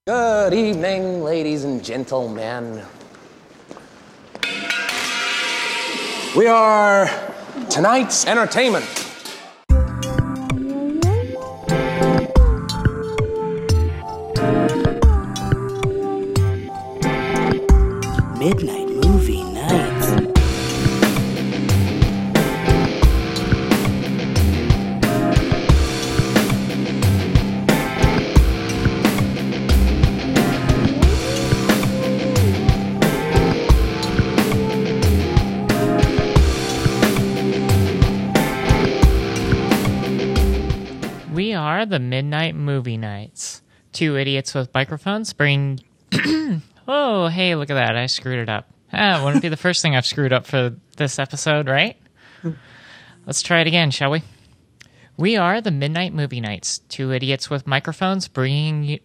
Good evening, ladies and gentlemen. We are tonight's entertainment. Midnight Movie Nights. We are the Midnight Movie Nights. Two idiots with microphones bring... Oh, hey, look at that. I screwed it up. Wouldn't be the first thing I've screwed up for this episode, right? Let's try it again, shall we? We are the Midnight Movie Nights. Two idiots with microphones bringing you...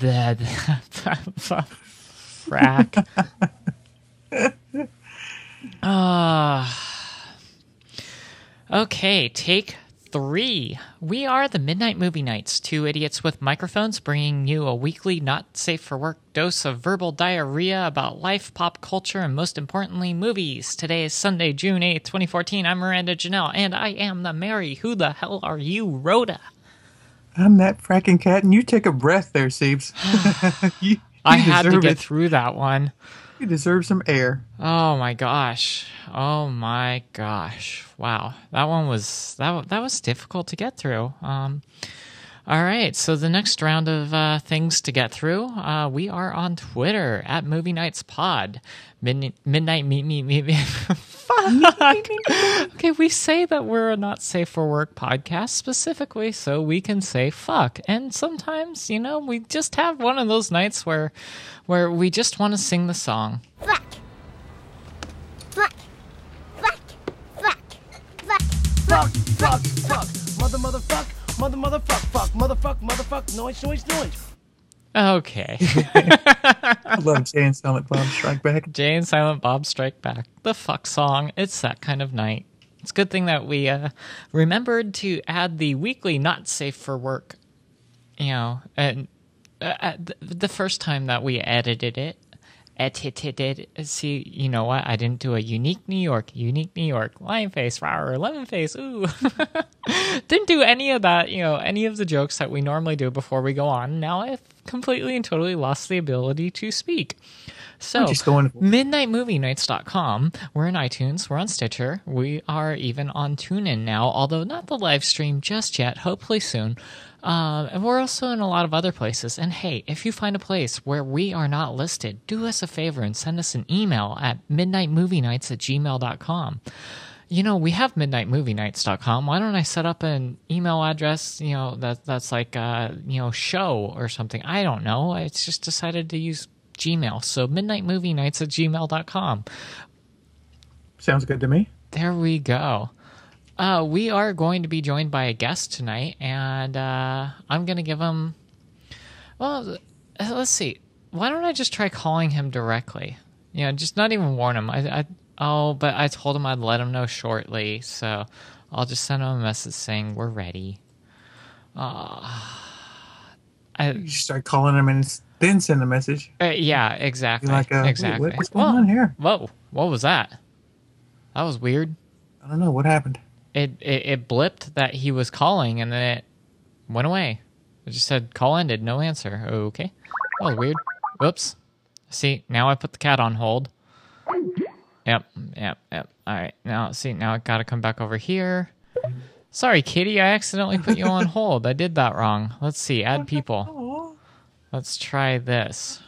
Frack. Okay, take 3. We are the Midnight Movie Nights, two idiots with microphones bringing you a weekly not-safe-for-work dose of verbal diarrhea about life, pop culture, and most importantly, movies. Today is Sunday, June 8th, 2014. I'm Miranda Janelle, and I am the Mary. Who the hell are you, Rhoda? I'm that fracking cat, and you take a breath there, Seeps. I had to get through that one. You deserve some air. Oh my gosh. Wow. That one was that was difficult to get through. All right. So the next round of things to get through, we are on Twitter at Movie Nights Pod. Midnight meet. Fuck. Okay, we say that we're a not safe for work podcast specifically so we can say fuck. And sometimes, we just have one of those nights where we just want to sing the song. Fuck. Fuck. Fuck. Fuck. Fuck. Fuck, fuck, fuck. Motherfuck, noise. Okay. I love Jay and Silent Bob Strike Back. Jay and Silent Bob Strike Back. The fuck song. It's that kind of night. It's a good thing that we remembered to add the weekly not safe for work, and the first time that we edited it. See, you know what? I didn't do a unique New York, lion face, lemon face, ooh. Didn't do any of that, any of the jokes that we normally do before we go on. Now I've completely and totally lost the ability to speak. So, MidnightMovieNights.com. We're in iTunes. We're on Stitcher. We are even on TuneIn now, although not the live stream just yet. Hopefully soon. And we're also in a lot of other places. And hey, if you find a place where we are not listed, do us a favor and send us an email at midnightmovienights@gmail.com. We have midnightmovienights.com. Why don't I set up an email address, that's like, show or something? I don't know. I just decided to use Gmail. So midnightmovienights@gmail.com. Sounds good to me. There we go. We are going to be joined by a guest tonight, and I'm going to give him... Well, let's see. Why don't I just try calling him directly? Just not even warn him. But I told him I'd let him know shortly, so I'll just send him a message saying we're ready. You start calling him and then send a message. Yeah, exactly. You're like, exactly. What's going on here? Whoa, what was that? That was weird. I don't know. What happened? It blipped that he was calling, and then it went away. It just said, call ended, no answer. Okay. That was weird. Whoops. See, now I put the cat on hold. Yep. All right. Now I got to come back over here. Sorry, Kitty, I accidentally put you on hold. I did that wrong. Let's see, add people. Let's try this.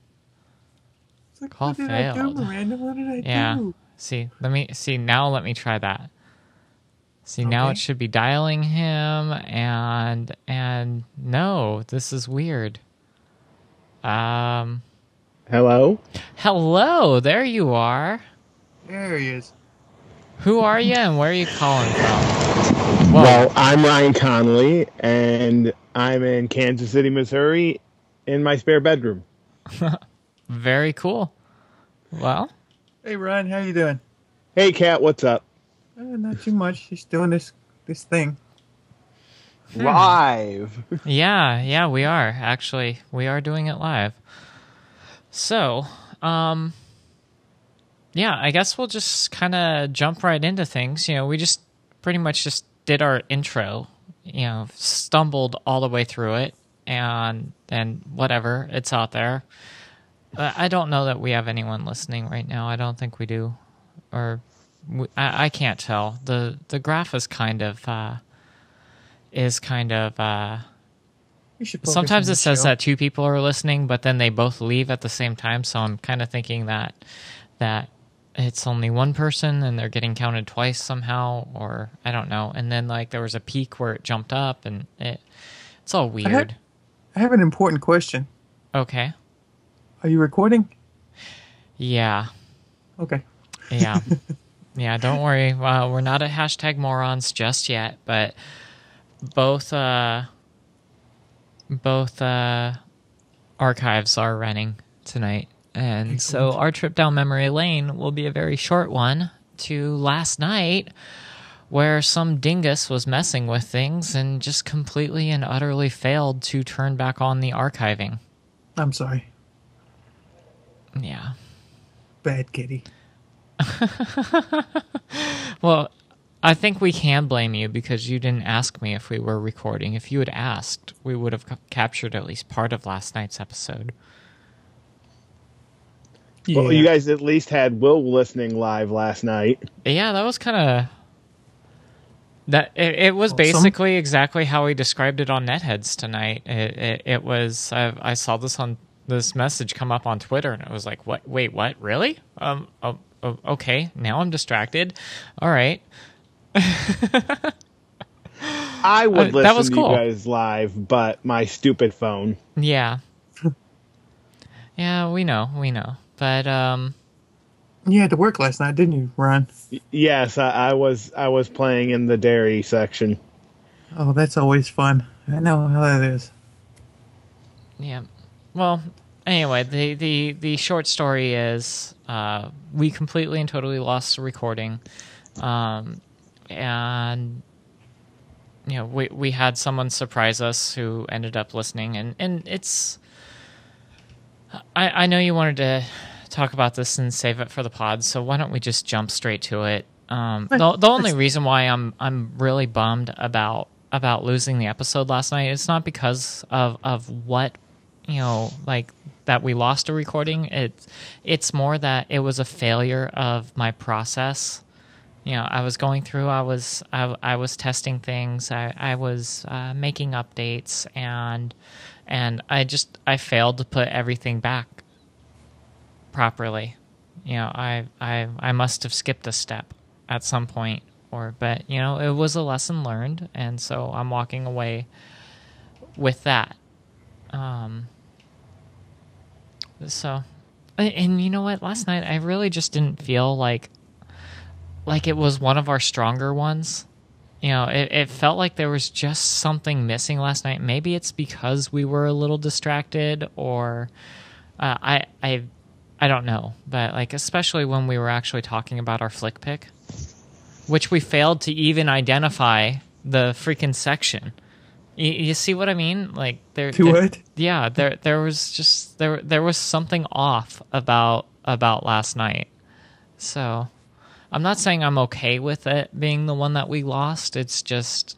Call failed. What did I do? Yeah. Let me try that. See, now it should be dialing him, and no, this is weird. Hello? Hello, there you are. There he is. Who are you, and where are you calling from? Whoa. Well, I'm Ryan Connolly, and I'm in Kansas City, Missouri, in my spare bedroom. Very cool. Well. Hey, Ryan, how you doing? Hey, Kat, what's up? Not too much. Just doing this thing. Live. Yeah, we are. Actually, we are doing it live. So, yeah, I guess we'll just kind of jump right into things. We just pretty much just did our intro, stumbled all the way through it, and whatever, it's out there. I don't know that we have anyone listening right now. I don't think we do. Or I can't tell. The graph is kind of You should focus sometimes on it the says show. that 2 people are listening, but then they both leave at the same time. So I'm kind of thinking that it's only one person and they're getting counted twice somehow, or I don't know. And then like there was a peak where it jumped up, and it's all weird. I have an important question. Okay. Are you recording? Yeah. Okay. Yeah. Yeah, don't worry. We're not at hashtag morons just yet, but both archives are running tonight. And so our trip down memory lane will be a very short one to last night, where some dingus was messing with things and just completely and utterly failed to turn back on the archiving. I'm sorry. Yeah. Bad kitty. Well, I think we can blame you because you didn't ask me if we were recording. If you had asked, we would have captured at least part of last night's episode. Yeah. Well, you guys at least had Will listening live last night. Yeah, that was kind of... It was basically exactly how we described it on Netheads tonight. It was... I saw this message come up on Twitter, and it was like, "What? Wait, what? Really? Okay, now I'm distracted. All right." I would that listen was to cool. you guys live, but my stupid phone. Yeah. Yeah, we know. But You had to work last night, didn't you, Ron? Yes, I was playing in the dairy section. Oh, that's always fun. I know how that is. yeah. Well, anyway, the short story is we completely and totally lost the recording, and we had someone surprise us who ended up listening, and it's. I know you wanted to talk about this and save it for the pod, so why don't we just jump straight to it? The only reason why I'm really bummed about losing the episode last night, it's not because of what like that we lost a recording. It's more that it was a failure of my process. I was going through. I was testing things. I was making updates, and I failed to put everything back properly. I must have skipped a step at some point, but it was a lesson learned, and so I'm walking away with that. So, and you know what? Last night I really just didn't feel like it was one of our stronger ones. It felt like there was just something missing last night. Maybe it's because we were a little distracted, or I don't know. But like, especially when we were actually talking about our flick pick, which we failed to even identify the freaking section. You see what I mean? Like What? Yeah, there was something off about last night. So I'm not saying I'm okay with it being the one that we lost. It's just,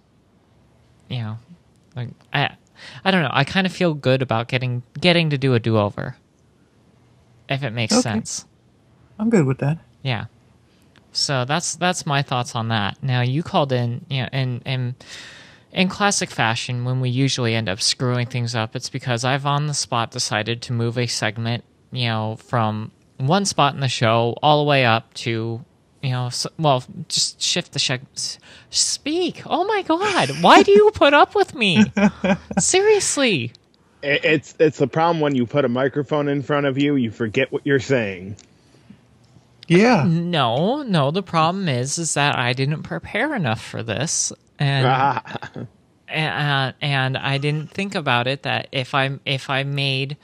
like I don't know. I kind of feel good about getting to do a do-over, if it makes sense. I'm good with that. Yeah. So that's my thoughts on that. Now you called in, and in classic fashion, when we usually end up screwing things up, it's because I've on the spot decided to move a segment, from one spot in the show all the way up to, just shift the speak. Oh my God. Why do you put up with me? Seriously. It's the problem when you put a microphone in front of you, you forget what you're saying. Yeah. No. The problem is that I didn't prepare enough for this. And I didn't think about it that if I made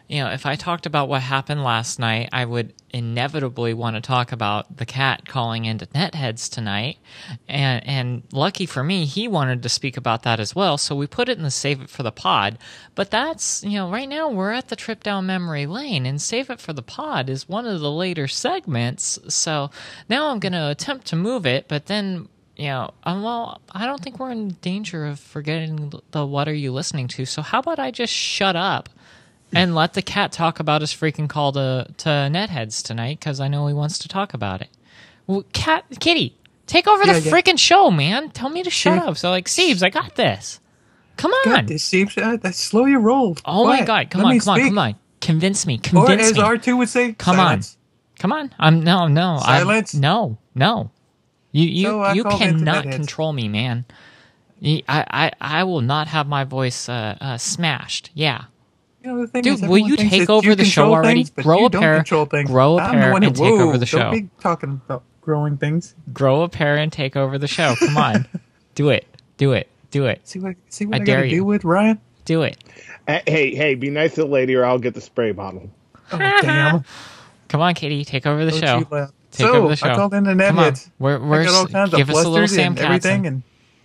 if I talked about what happened last night, I would inevitably want to talk about the cat calling into Netheads tonight. And lucky for me, he wanted to speak about that as well. So we put it in the Save It for the Pod. But that's, right now we're at the trip down memory lane, and Save It for the Pod is one of the later segments. So now I'm going to attempt to move it, but then, well, I don't think we're in danger of forgetting the what are you listening to. So how about I just shut up and let the cat talk about his freaking call to Netheads tonight, because I know he wants to talk about it. Well, Kitty, take over the freaking show, man. Tell me to shut up. So, Steves, I got this. Come on. Got this, Steves. Slow your roll. Oh, my God. Come on. Convince me. Or as R2 would say, silence. Come on. No. Silence? No. You cannot control me, man. I will not have my voice smashed. Yeah. The thing Dude, is, will you take over the show already? Grow a pair and take over the show. Don't be talking about growing things. Grow a pair and take over the show. Come on. Do it. See what I got to deal with, Ryan? Do it. Hey, be nice to the lady or I'll get the spray bottle. Oh, damn. Come on, Kitty, take over the show. Take over the show. I called in the Netheads. We're got all kinds give of us a little blusters Sam and everything. Katzen.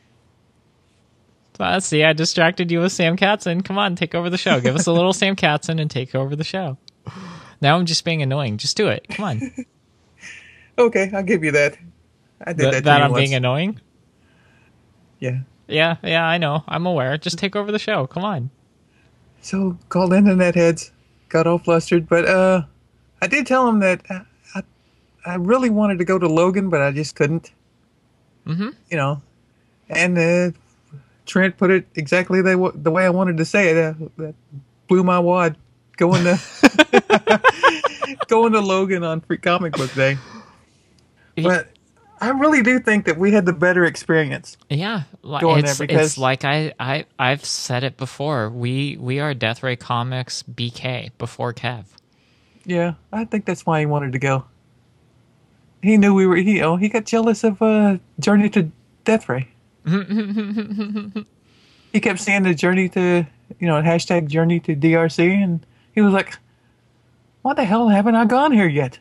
See, I distracted you with Sam Katzen. Come on, take over the show. Give us a little Sam Katzen and take over the show. Now I'm just being annoying. Just do it. Come on. Okay, I'll give you that. I did that to that you I'm once. being annoying? Yeah. Yeah, I know. I'm aware. Just take over the show. Come on. So, called in the Netheads. Got all flustered. But I did tell him that I really wanted to go to Logan, but I just couldn't. Mm-hmm. And Trent put it exactly the way I wanted to say it. That blew my wad. Going to Logan on Free Comic Book Day. But I really do think that we had the better experience. Yeah, it's like I've said it before. We are Death Ray Comics BK before Kev. Yeah, I think that's why he wanted to go. He knew we were. He got jealous of Journey to Death Ray. He kept saying the journey to, hashtag journey to DRC, and he was like, "Why the hell haven't I gone here yet?"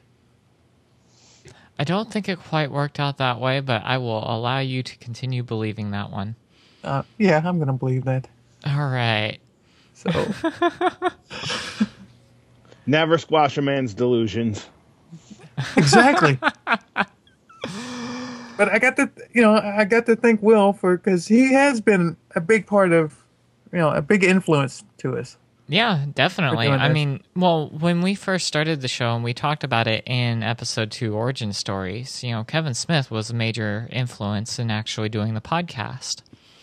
I don't think it quite worked out that way, but I will allow you to continue believing that one. Yeah, I'm going to believe that. All right. So, never squash a man's delusions. Exactly. But I got to thank Will because he has been a big part of, a big influence to us. Yeah, definitely. I mean, when we first started the show and we talked about it in episode 2, Origin Stories, Kevin Smith was a major influence in actually doing the podcast.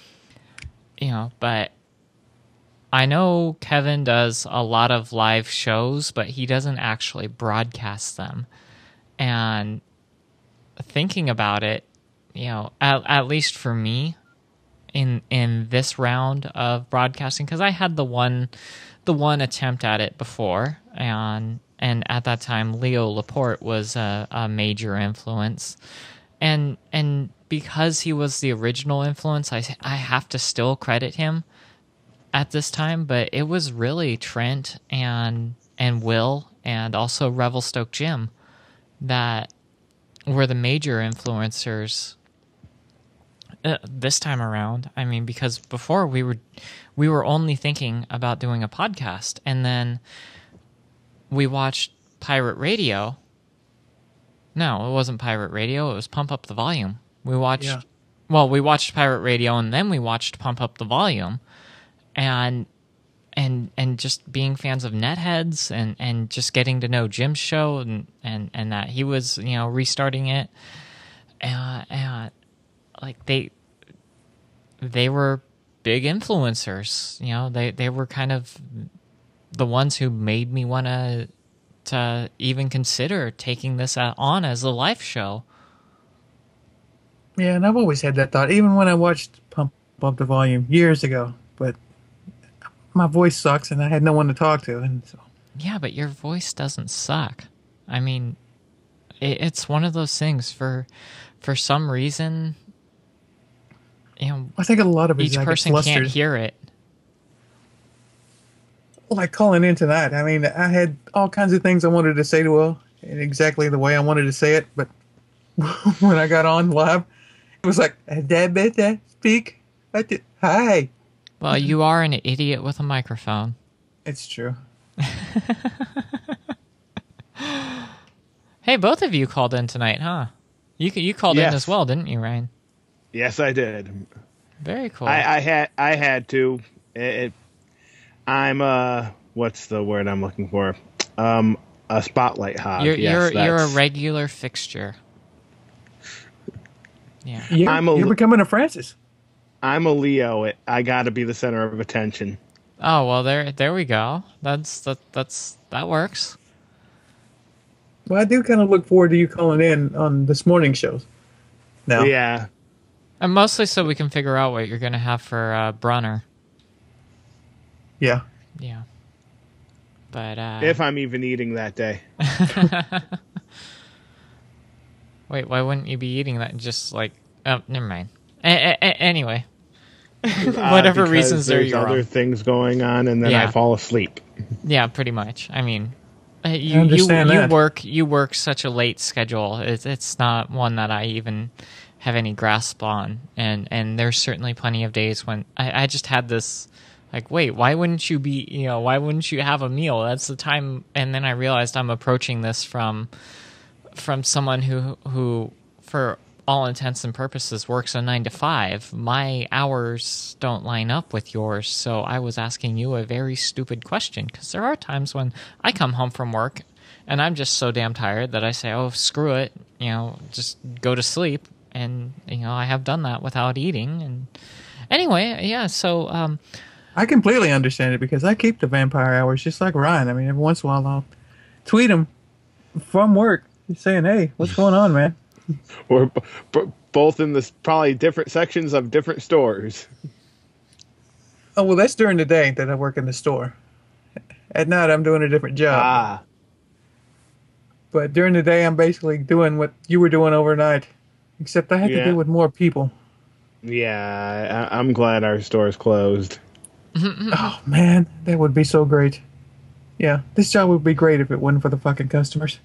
But I know Kevin does a lot of live shows, but he doesn't actually broadcast them. And thinking about it, at least for me, in this round of broadcasting, because I had the one attempt at it before, and at that time Leo Laporte was a major influence, and because he was the original influence, I have to still credit him at this time, but it was really Trent and Will and also Revelstoke Jim that were the major influencers this time around. I mean, because before we were only thinking about doing a podcast, and then we watched Pirate Radio. No, it wasn't Pirate Radio. It was Pump Up the Volume. We watched Pirate Radio, and then we watched Pump Up the Volume, and just being fans of Netheads, and just getting to know Jim's show, and that he was restarting it, and like they were big influencers. They were kind of the ones who made me want to even consider taking this on as a live show. Yeah, and I've always had that thought, even when I watched Pump Up the Volume years ago. But my voice sucks, and I had no one to talk to, and so. Yeah, but your voice doesn't suck. I mean, it's one of those things. For some reason, I think a lot of it each person can't hear it. like calling in tonight. I mean, I had all kinds of things I wanted to say to her in exactly the way I wanted to say it, but when I got on live, it was like, Dad, better speak. Hi. Well, you are an idiot with a microphone. It's true. Hey, both of you called in tonight, huh? You called in Yes. as well, didn't you, Ryan? Yes, I did. Very cool. I had to. I'm what's the word I'm looking for? A spotlight hog. You're a that's- regular fixture. Yeah. You're becoming a Francis. I'm a Leo. I got to be the center of attention. Oh well, there we go. That works. Well, I do kind of look forward to you calling in on this morning shows. Now, Yeah. And mostly so we can figure out what you're going to have for Brunner. yeah. Yeah. But If I'm even eating that day. wait, why wouldn't you be eating that? Just like, oh, never mind. Anyway, whatever Because reasons there, there's you're other wrong. things going on, and then Yeah. I fall asleep. Yeah, pretty much. I mean, you understand that. you work such a late schedule. It's not one that I even have any grasp on, and there's certainly plenty of days when I just had this like, wait, why wouldn't you have a meal? That's the time. And then I realized I'm approaching this from someone who for all intents and purposes works a 9 to 5. My hours don't line up with yours, so I was asking you a very stupid question, because there are times when I come home from work and I'm just so damn tired that I say, oh, screw it, just go to sleep. And I have done that without eating. And anyway, yeah, so I completely understand it because I keep the vampire hours just like Ryan. I mean, every once in a while I'll tweet him from work saying, hey, what's going on, man? We're both in this probably different sections of different stores. Oh, well, that's during the day that I work in the store. At night, I'm doing a different job. Ah, But during the day, I'm basically doing what you were doing overnight, except I had to Yeah. deal with more people. yeah. I'm glad our store's closed. Oh, man, that would be so great. Yeah, this job would be great if it wasn't for the fucking customers.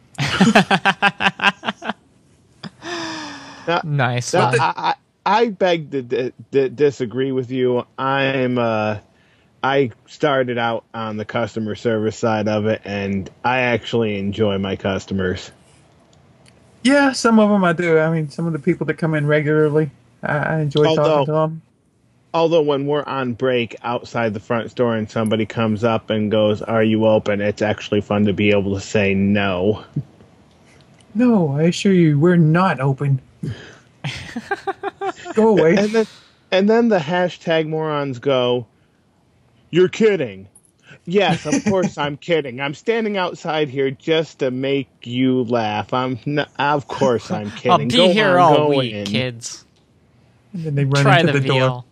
nice. Now, Well, I beg to disagree with you. I started out on the customer service side of it, and I actually enjoy my customers. Yeah, some of them I do. I mean, some of the people that come in regularly, I enjoy talking to them. Although when we're on break outside the front store and somebody comes up and goes, "Are you open?" It's actually fun to be able to say no. No, I assure you, we're not open. Go away. And then the hashtag morons go, "You're kidding." Yes, of course I'm kidding. I'm standing outside here just to make you laugh. Of course I'm kidding. I'll be Go here on, all go week, in. kids. And then they run Try into the the door. veal.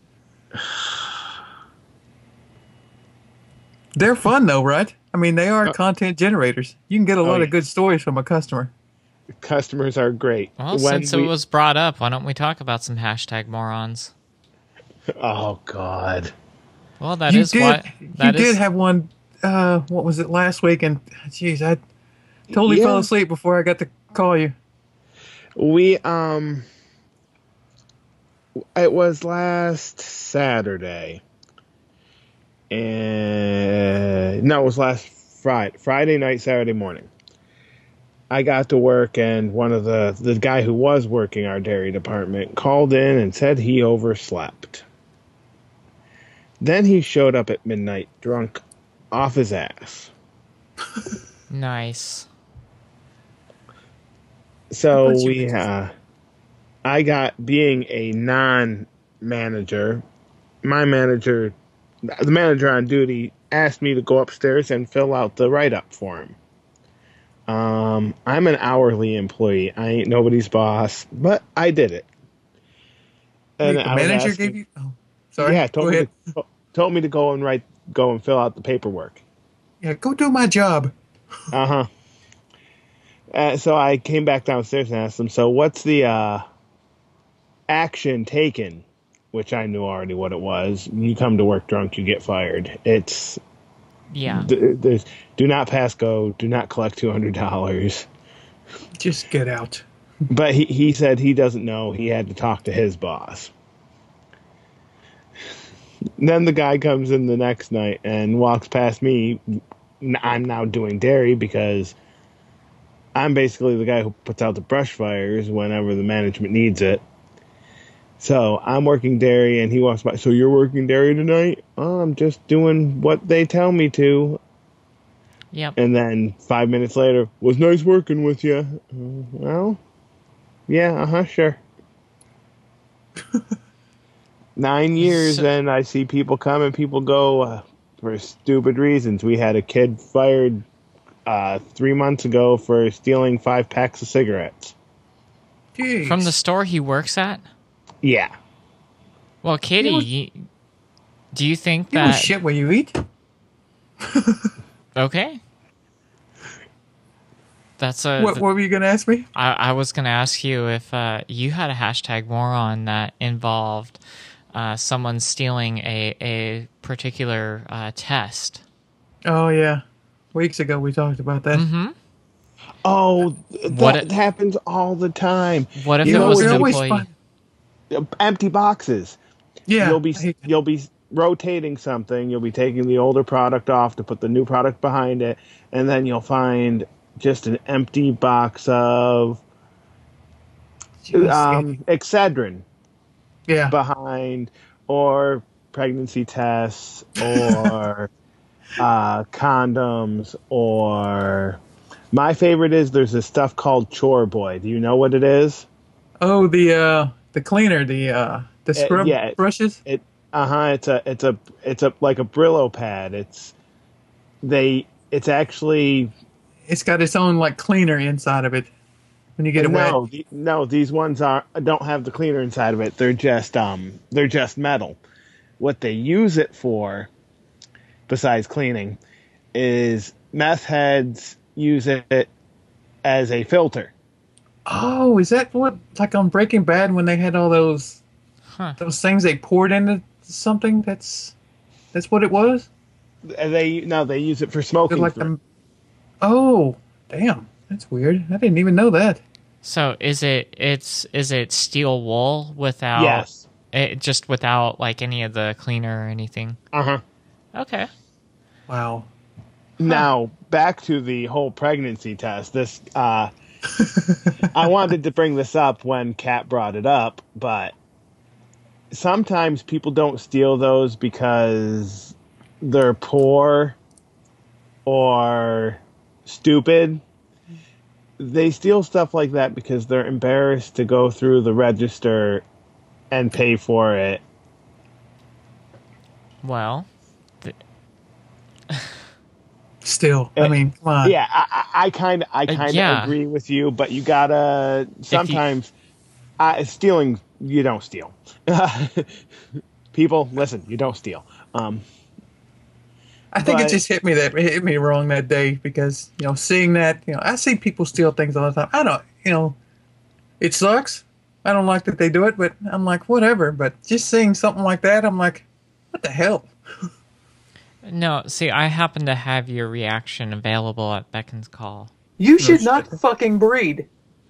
They're fun, though, right? I mean, they are content generators. You can get a lot yeah. of good stories from a customer. Customers are great. Well, since it was brought up, why don't we talk about some hashtag morons? Oh God. Well, that you is did, what you that did is. have one. What was it last week? And jeez, I totally Yeah. fell asleep before I got to call you. We it was last Saturday. And no, it was last Friday night, Saturday morning. I got to work, and one of the guy who was working our dairy department called in and said he overslept. Then he showed up at midnight drunk off his ass. Nice. So What's your we, business? I got being a non-manager, my manager, the manager on duty asked me to go upstairs and fill out the write-up for him. I'm an hourly employee. I ain't nobody's boss, but I did it. And the I was manager asking- gave you? Oh, sorry. Yeah, Go ahead. told me to go and fill out the paperwork. Yeah, go do my job. Uh-huh. So I came back downstairs and asked him, so what's the action taken? Which I knew already what it was. You come to work drunk, you get fired. It's Yeah. There's do not pass go, do not collect $200. Just get out. But he said he doesn't know. He had to talk to his boss. Then the guy comes in the next night and walks past me. I'm now doing dairy because I'm basically the guy who puts out the brush fires whenever the management needs it. So I'm working dairy and he walks by. So you're working dairy tonight? Oh, I'm just doing what they tell me to. Yep. And then 5 minutes later, was nice working with you. Well, yeah, sure. 9 years and I see people come and people go for stupid reasons. We had a kid fired 3 months ago for stealing 5 packs of cigarettes. Jeez. From the store he works at? Yeah. Well, Katie, do you think You that... shit where you eat? Okay. That's a... What were you going to ask me? I was going to ask you if you had a hashtag moron that involved someone stealing a particular test. Oh, yeah. Weeks ago we talked about that. Mm-hmm. Oh, What that happens all the time. What if You it know, was they're an always employee? fun. Empty boxes. Yeah. You'll be I hate that. you'll be rotating something. You'll be taking the older product off to put the new product behind it, and then you'll find just an empty box of Excedrin yeah. behind, or pregnancy tests, or condoms, or my favorite is there's this stuff called Chore Boy. Do you know what it is? Oh, the cleaner, the scrub yeah, brushes. It's a like a Brillo pad. It's actually It's got its own like cleaner inside of it. When you get it wet. no. These ones don't have the cleaner inside of it. They're just metal. What they use it for, besides cleaning, is meth heads use it as a filter. Oh, is that what like on Breaking Bad when they had all those things they poured into something? That's what it was. They use it for smoking. Like oh, damn, that's weird. I didn't even know that. So is it steel wool without? Yes. Just without like any of the cleaner or anything. Okay. Wow. Now back to the whole pregnancy test. This I wanted to bring this up when Kat brought it up, but sometimes people don't steal those because they're poor or stupid. They steal stuff like that because they're embarrassed to go through the register and pay for it. Well, Still, I mean, come on. Yeah, I kind of yeah. agree with you, but you gotta sometimes stealing. You don't steal. People, listen, you don't steal. I think it just hit me wrong that day because seeing that I see people steal things all the time. I don't it sucks. I don't like that they do it, but I'm like whatever. But just seeing something like that, I'm like, what the hell? no. See, I happen to have your reaction available at Beckon's call. You should not fucking breed.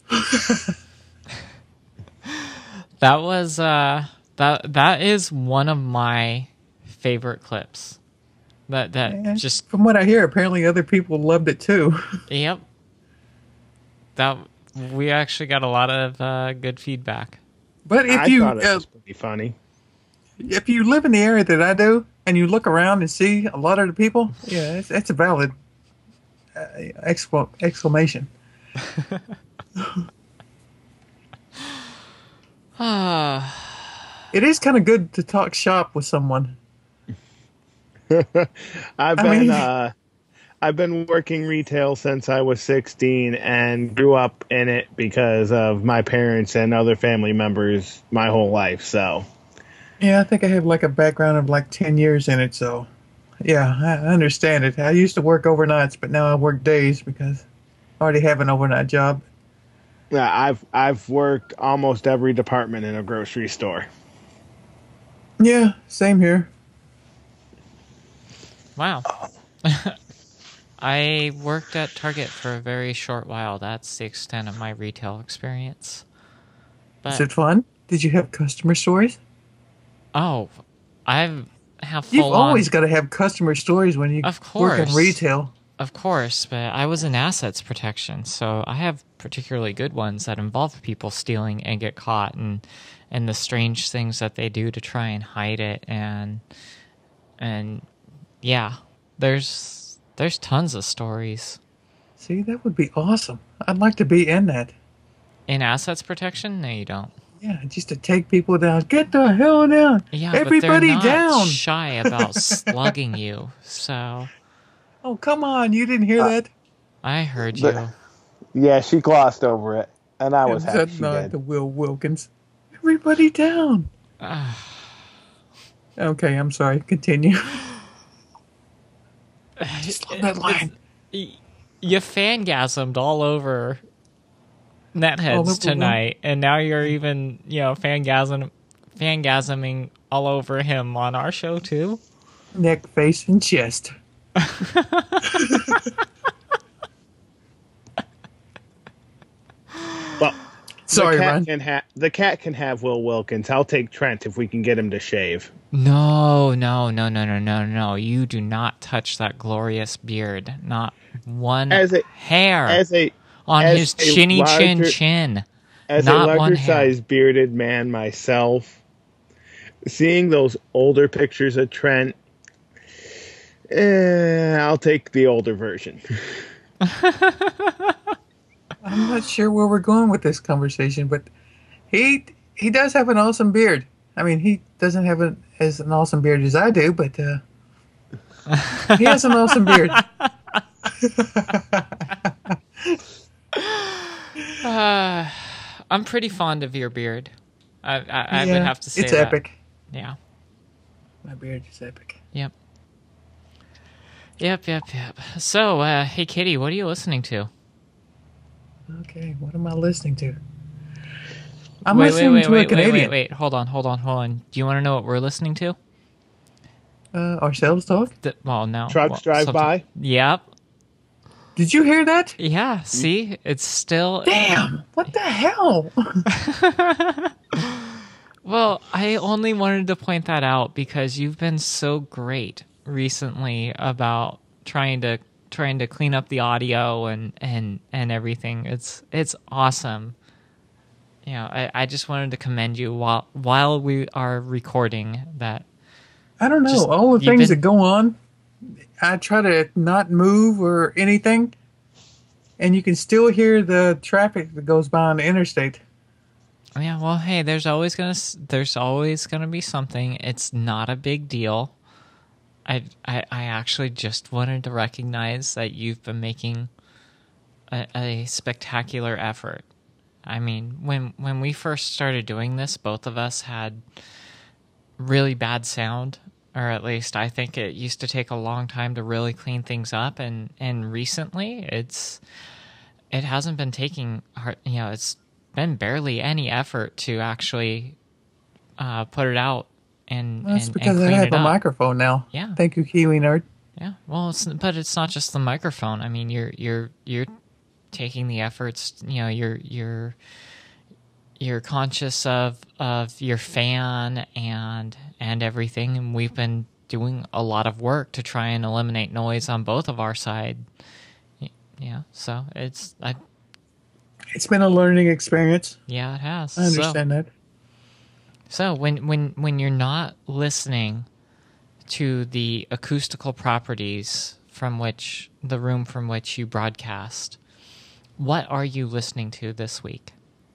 That was that is one of my favorite clips. That just from what I hear, apparently other people loved it too. Yep. That we actually got a lot of good feedback. But if I thought it was pretty funny. If you live in the area that I do, and you look around and see a lot of the people, yeah, it's a valid exclamation. It is kind of good to talk shop with someone. I've been working retail since I was 16 and grew up in it because of my parents and other family members my whole life. So, yeah, I think I have like a background of like 10 years in it. So, yeah, I understand it. I used to work overnights, but now I work days because I already have an overnight job. Yeah, I've worked almost every department in a grocery store. Yeah, same here. Wow. I worked at Target for a very short while. That's the extent of my retail experience. Is But it fun? Did you have customer stories? oh, I have You've full always on. got to have customer stories when you Of work in course. retail. Of course, but I was in assets protection, so I have particularly good ones that involve people stealing and get caught, and the strange things that they do to try and hide it, and yeah, there's tons of stories See, that would be awesome. I'd like to be in that. in assets protection. No, you don't. Yeah, just to take people down. Get the hell down. Yeah, Everybody but they're not down. shy about slugging you. So Oh, come on. You didn't hear that? I heard you. Yeah, she glossed over it, and I was That happy she not did. the Will Wilkins. Everybody down. Okay, I'm sorry. Continue. I just love that line. You fangasmed all over All Netheads over tonight, and now you're even, fangasming all over him on our show too. Neck, face, and chest. Well, Sorry, the Ron. the cat can have Will Wilkins. I'll take Trent if we can get him to shave. No. You do not touch that glorious beard. Not one As a- hair on as his a chinny larger- chin. As Not a one larger hair. sized bearded man myself, seeing those older pictures of Trent, I'll take the older version. I'm not sure where we're going with this conversation, but he does have an awesome beard. I mean, he doesn't have an awesome beard as I do, but he has an awesome beard. I'm pretty fond of your beard. I would Yeah, have to say it's that. epic. Yeah. My beard is epic. Yep. So, hey Kitty, what are you listening to? Okay, what am I listening to? I'm listening to a Canadian. Wait. Hold on. Do you want to know what we're listening to? Ourselves talk. Well, no. Trucks drive something- by. Yep. Did you hear that? Yeah. See, it's still. Damn! What the hell? Well, I only wanted to point that out because you've been so great recently about trying to clean up the audio and everything. It's awesome. You know, I just wanted to commend you while we are recording that. I don't know. Just- All the you've things been- that go on, I try to not move or anything, and you can still hear the traffic that goes by on the interstate. Yeah, well, hey, there's always gonna be something. It's not a big deal. I actually just wanted to recognize that you've been making a spectacular effort. I mean, when we first started doing this, both of us had really bad sound, or at least I think it used to take a long time to really clean things up, and recently it hasn't been taking hard, it's been barely any effort to actually put it out and That's and because I clean have it a up. microphone now. Yeah. Thank you, Kiwi Nerd. Yeah, well, but it's not just the microphone. I mean, you're taking the efforts. You're conscious of your fan and everything, and we've been doing a lot of work to try and eliminate noise on both of our side. Yeah, so it's It's been a learning experience. it has. I understand that. So when you're not listening to the acoustical properties from which the room from which you broadcast, what are you listening to this week?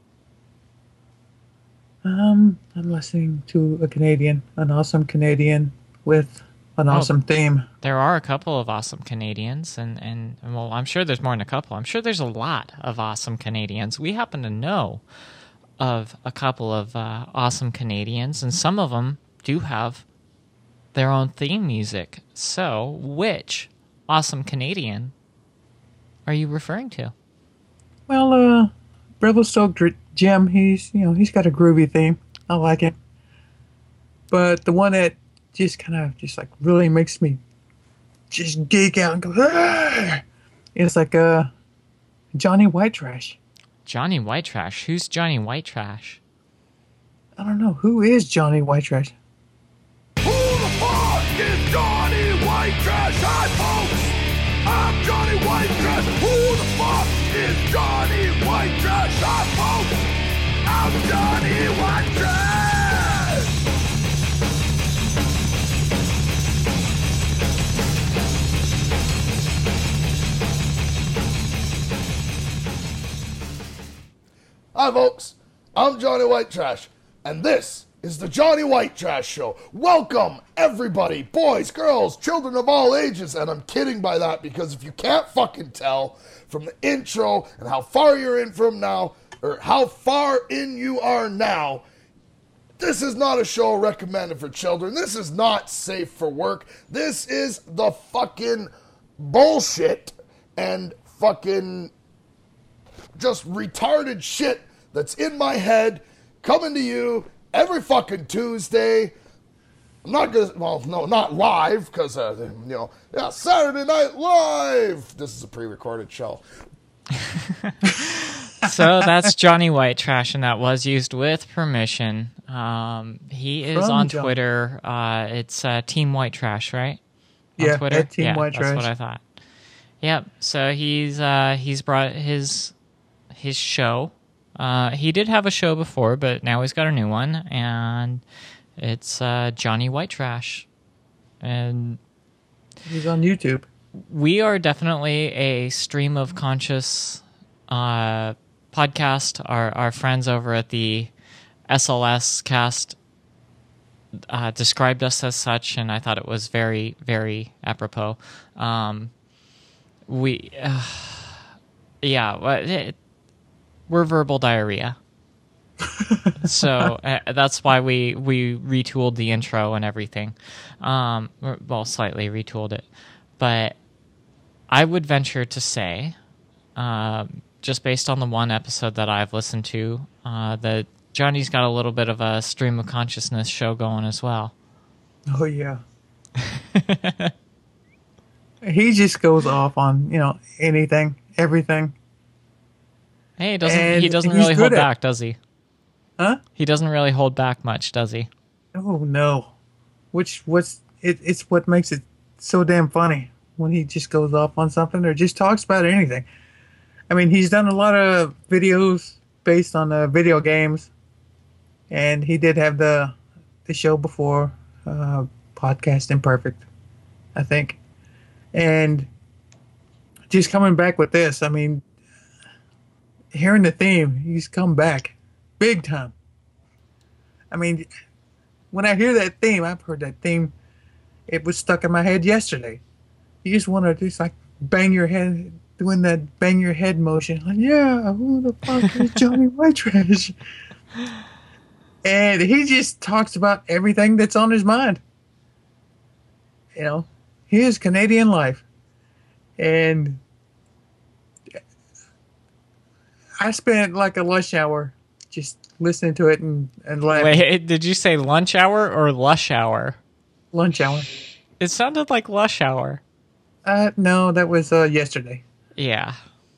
I'm listening to an awesome Canadian with an awesome theme. There are a couple of awesome Canadians, and well, I'm sure there's more than a couple. I'm sure there's a lot of awesome Canadians. We happen to know of a couple of awesome Canadians, and some of them do have their own theme music. So, which awesome Canadian are you referring to? Well, Revelstoke Jim, he's got a groovy theme. I like it. But the one that just kind of really makes me just geek out and go, "Arr!" It's like Johnny White Trash. Johnny White Trash. Who's Johnny White Trash? I don't know. Who is Johnny White Trash? Who the fuck is Johnny White Trash? Hi, folks. I'm Johnny White Trash. Who the fuck is Johnny White Trash? Hi, folks. I'm Johnny White Trash. Hi, folks. I'm Johnny White Trash, and this is the Johnny White Trash Show. Welcome, everybody, boys, girls, children of all ages. And I'm kidding by that because if you can't fucking tell from the intro and how far you're in from now, or how far in you are now, this is not a show recommended for children. This is not safe for work. This is the fucking bullshit and fucking just retarded shit that's in my head coming to you every fucking Tuesday. I'm not gonna, well, no, not live, because, Saturday Night Live. This is a pre-recorded show. So that's Johnny White Trash, and that was used with permission. He is From on John. Twitter. It's Team White Trash, right? On Yeah, Twitter. at Team White That's Trash. what I thought. Yep. So he's brought his show. He did have a show before, but now he's got a new one, and it's Johnny White Trash. And He's on YouTube. we are definitely a stream of conscious podcast. Our friends over at the SLS cast described us as such, and I thought it was very, very apropos. We're verbal diarrhea. So that's why we retooled the intro and everything. Well, slightly retooled it. But I would venture to say, just based on the one episode that I've listened to, that Johnny's got a little bit of a stream of consciousness show going as well. Oh, yeah. He just goes off on, anything, everything. Hey, he And doesn't he's really hold good at- back, does he? Huh? He doesn't really hold back much, does he? Oh, no. It's what makes it so damn funny when he just goes off on something or just talks about anything. I mean, he's done a lot of videos based on video games, and he did have the show before, Podcast Imperfect, I think. And just coming back with this, I mean, hearing the theme, he's come back big time. I mean, when I hear that theme, I've heard that theme, it was stuck in my head yesterday. You just want to just like bang your head, doing that bang your head motion. Like, yeah, who the fuck is Johnny White Trash? And he just talks about everything that's on his mind. His Canadian life. And I spent like a lunch hour just listening to it and laughing. Wait, did you say lunch hour or lush hour? Lunch hour. It sounded like lush hour. No, that was yesterday. Yeah.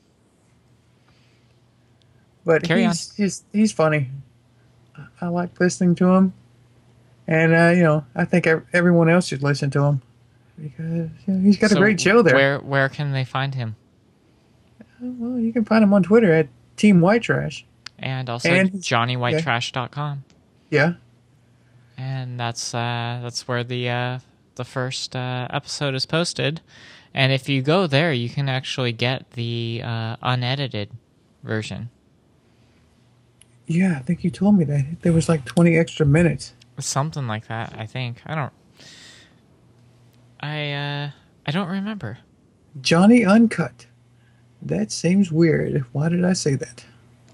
But Carry he's funny. I like listening to him. And, I think everyone else should listen to him. Because he's got a great show there. Where can they find him? Well, you can find him on Twitter at Team White Trash. And also And- JohnnyWhiteTrash.com. Yeah. And that's where the first episode is posted. And if you go there, you can actually get the unedited version. Yeah, I think you told me that. There was like 20 extra minutes. Something like that, I think. I don't remember. Johnny Uncut. That seems weird. Why did I say that?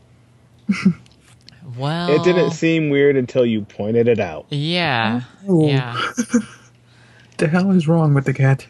Well, It didn't seem weird until you pointed it out. Yeah. Oh. Yeah. The hell is wrong with the cat?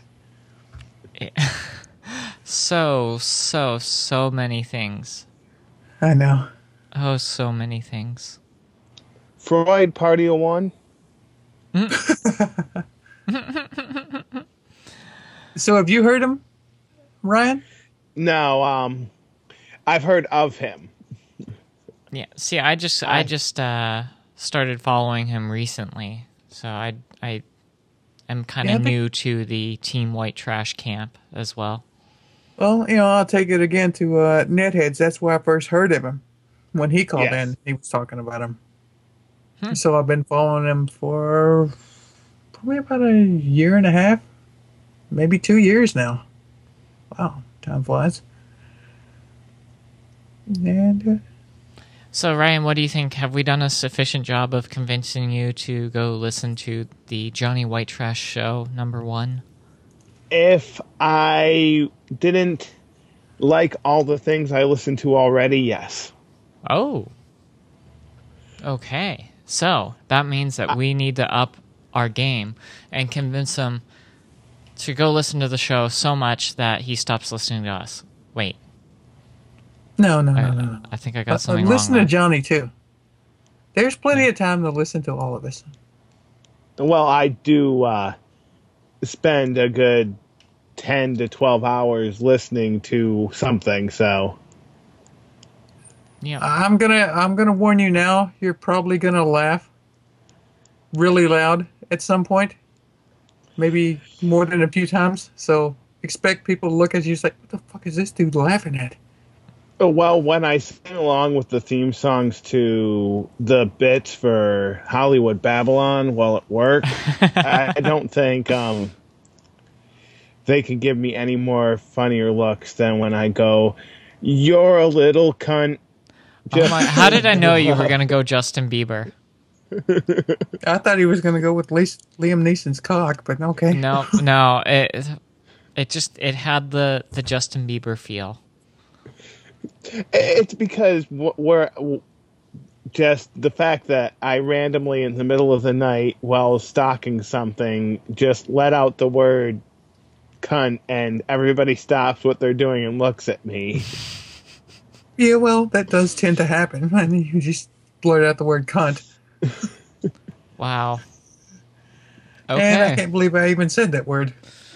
So many things. I know. Oh, so many things. Freud Party of One. So have you heard him, Ryan? No, I've heard of him. Yeah. See, I just started following him recently, so I am kind Yeah, of I think- new to the Team White Trash camp as well. Well, I'll take it again to Netheads. That's where I first heard of him. When he called Yes. in, he was talking about him. So I've been following him for probably about a year and a half, maybe 2 years now. Wow, time flies. And So, Ryan, what do you think? Have we done a sufficient job of convincing you to go listen to the Johnny White Trash show #1? If I didn't like all the things I listened to already, yes. Oh. Okay. So, that means that we need to up our game and convince him to go listen to the show so much that he stops listening to us. Wait. no. I think I got something Listen wrong to there. Johnny too. There's plenty of time to listen to all of us. Well, I do spend a good 10 to 12 hours listening to something, so Yeah. I'm gonna warn you now. You're probably gonna laugh really loud at some point, maybe more than a few times. So expect people to look at you and say, "What the fuck is this dude laughing at?" well, when I sing along with the theme songs to the bits for Hollywood Babylon while at work, I don't think they can give me any more funnier looks than when I go, "You're a little cunt." I'm like, how did I know you were going to go Justin Bieber? I thought he was gonna go with Liam Neeson's cock, but okay. No. It had the Justin Bieber feel. It's because we're just the fact that I randomly in the middle of the night while stalking something just let out the word cunt and everybody stops what they're doing and looks at me. Yeah, well, that does tend to happen. I mean, you just blurt out the word "cunt," Wow. and I Okay. can't believe I even said that word.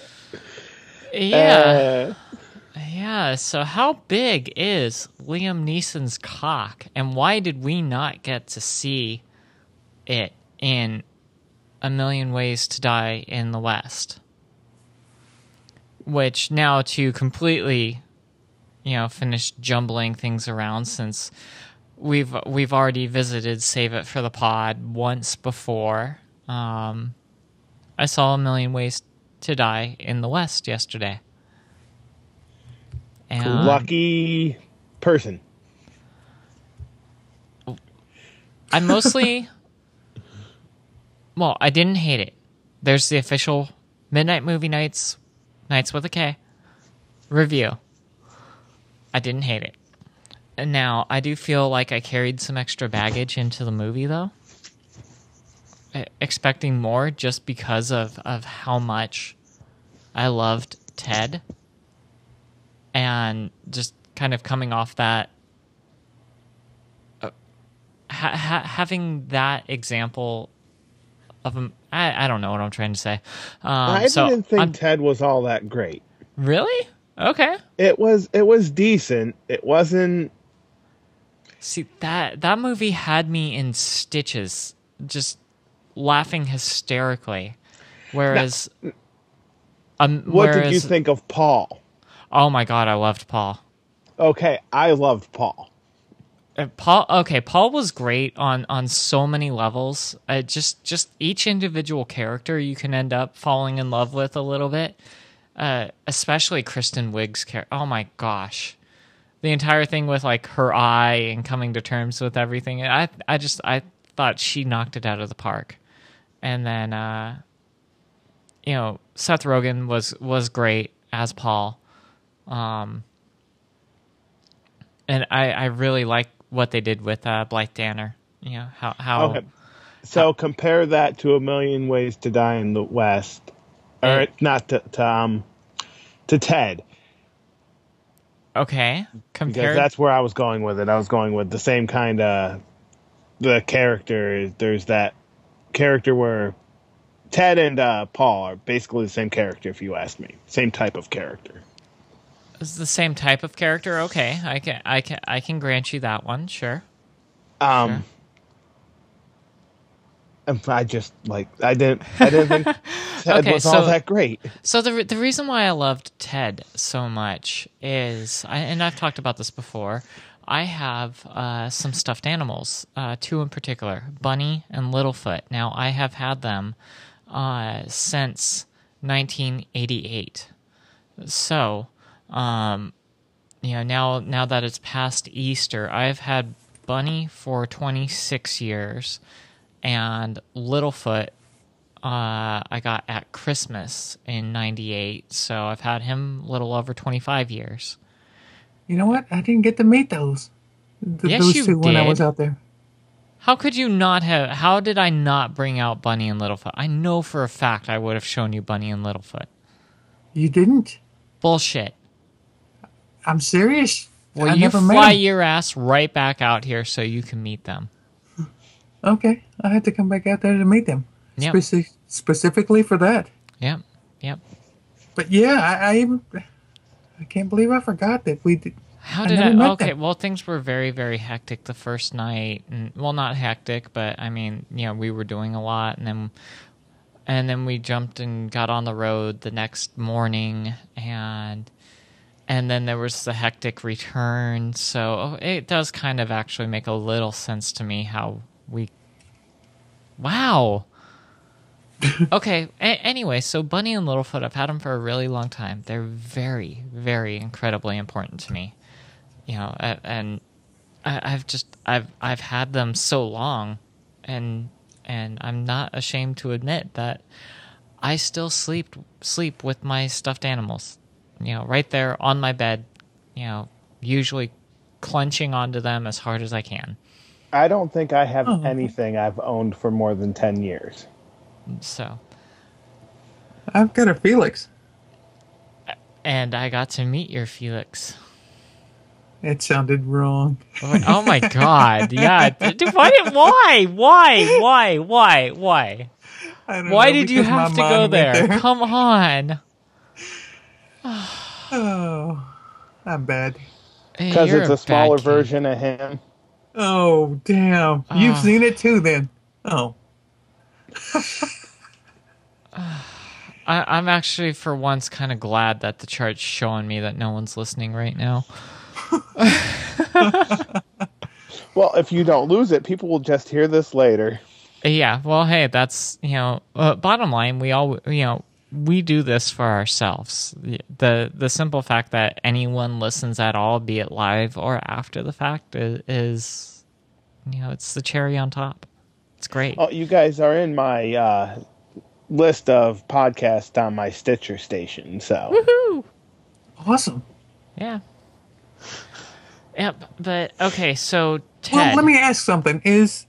Yeah. Yeah. So, how big is Liam Neeson's cock, and why did we not get to see it in A Million Ways to Die in the West? Which now to completely, finish jumbling things around, since we've already visited Save It for the Pod once before. I saw A Million Ways to Die in the West yesterday. And Lucky person. I mostly, well, I didn't hate it. There's the official Midnight Movie Nights with a K, review. I didn't hate it. And now, I do feel like I carried some extra baggage into the movie, though. Expecting more just because of how much I loved Ted. And just kind of coming off that, having that example of him, I don't know what I'm trying to say. I didn't think Ted was all that great. Really? Okay. It was decent. It wasn't. See, that movie had me in stitches, just laughing hysterically. Whereas, What did you think of Paul? Oh my god, I loved Paul. Okay, I loved Paul. Paul was great on so many levels. Just each individual character you can end up falling in love with a little bit. Especially Kristen Wiig's character. Oh my gosh. The entire thing with like her eye and coming to terms with everything. I thought she knocked it out of the park. And then Seth Rogen was great as Paul. And I really like what they did with Blythe Danner. How Okay. So compare that to A Million Ways to Die in the West, or not to Ted. Okay, Because compared. that's where I was going with it. I was going with the same kind of the character. There's that character where Ted and Paul are basically the same character, if you ask me. Same type of character. It's the same type of character. Okay, I can grant you that one. Sure. I just I didn't think Ted was all that great. So the reason why I loved Ted so much is, and I've talked about this before, I have some stuffed animals, two in particular, Bunny and Littlefoot. Now, I have had them since 1988. So, now that it's past Easter, I've had Bunny for 26 years, and Littlefoot I got at Christmas in 98, so I've had him a little over 25 years. You know what? I didn't get to meet those. Yes, those you two when I did. was out there. How could you not have? How did I not bring out Bunny and Littlefoot? I know for a fact I would have shown you Bunny and Littlefoot. You didn't? Bullshit. I'm serious. Well, I you never met fly 'em. your ass right back out here so you can meet them. Okay, I had to come back out there to meet them. Yep. Specifically for that. Yep. Yep. But yeah, I can't believe I forgot that we did. How I did never met Okay, them. well, things were very, very hectic the first night. And, well, not hectic, but I mean, we were doing a lot, and then we jumped and got on the road the next morning, and then there was the hectic return. So it does kind of actually make a little sense to me how we. Wow. Okay. Anyway, so Bunny and Littlefoot, I've had them for a really long time. They're very, very incredibly important to me. And I've had them so long, and I'm not ashamed to admit that I still sleep with my stuffed animals. Right there on my bed. Usually clenching onto them as hard as I can. I don't think I have anything I've owned for more than 10 years. So. I've got a Felix. And I got to meet your Felix. It sounded wrong. Oh my god! Yeah, dude, why? I don't Why know, did you because have my to go mind went there? Come on! Oh, I'm bad. Because You're it's a smaller bad kid. version of him. Oh, damn. You've seen it too, then. Oh. I'm actually, for once, kind of glad that the chart's showing me that no one's listening right now. Well, if you don't lose it, people will just hear this later. Yeah, well, hey, that's bottom line. We all we do this for ourselves. The simple fact that anyone listens at all, be it live or after the fact, is it's the cherry on top. It's great. Oh, you guys are in my list of podcasts on my Stitcher station. So Woohoo! Awesome. Yeah. Yep. But okay, so Ted. Well, let me ask something. Is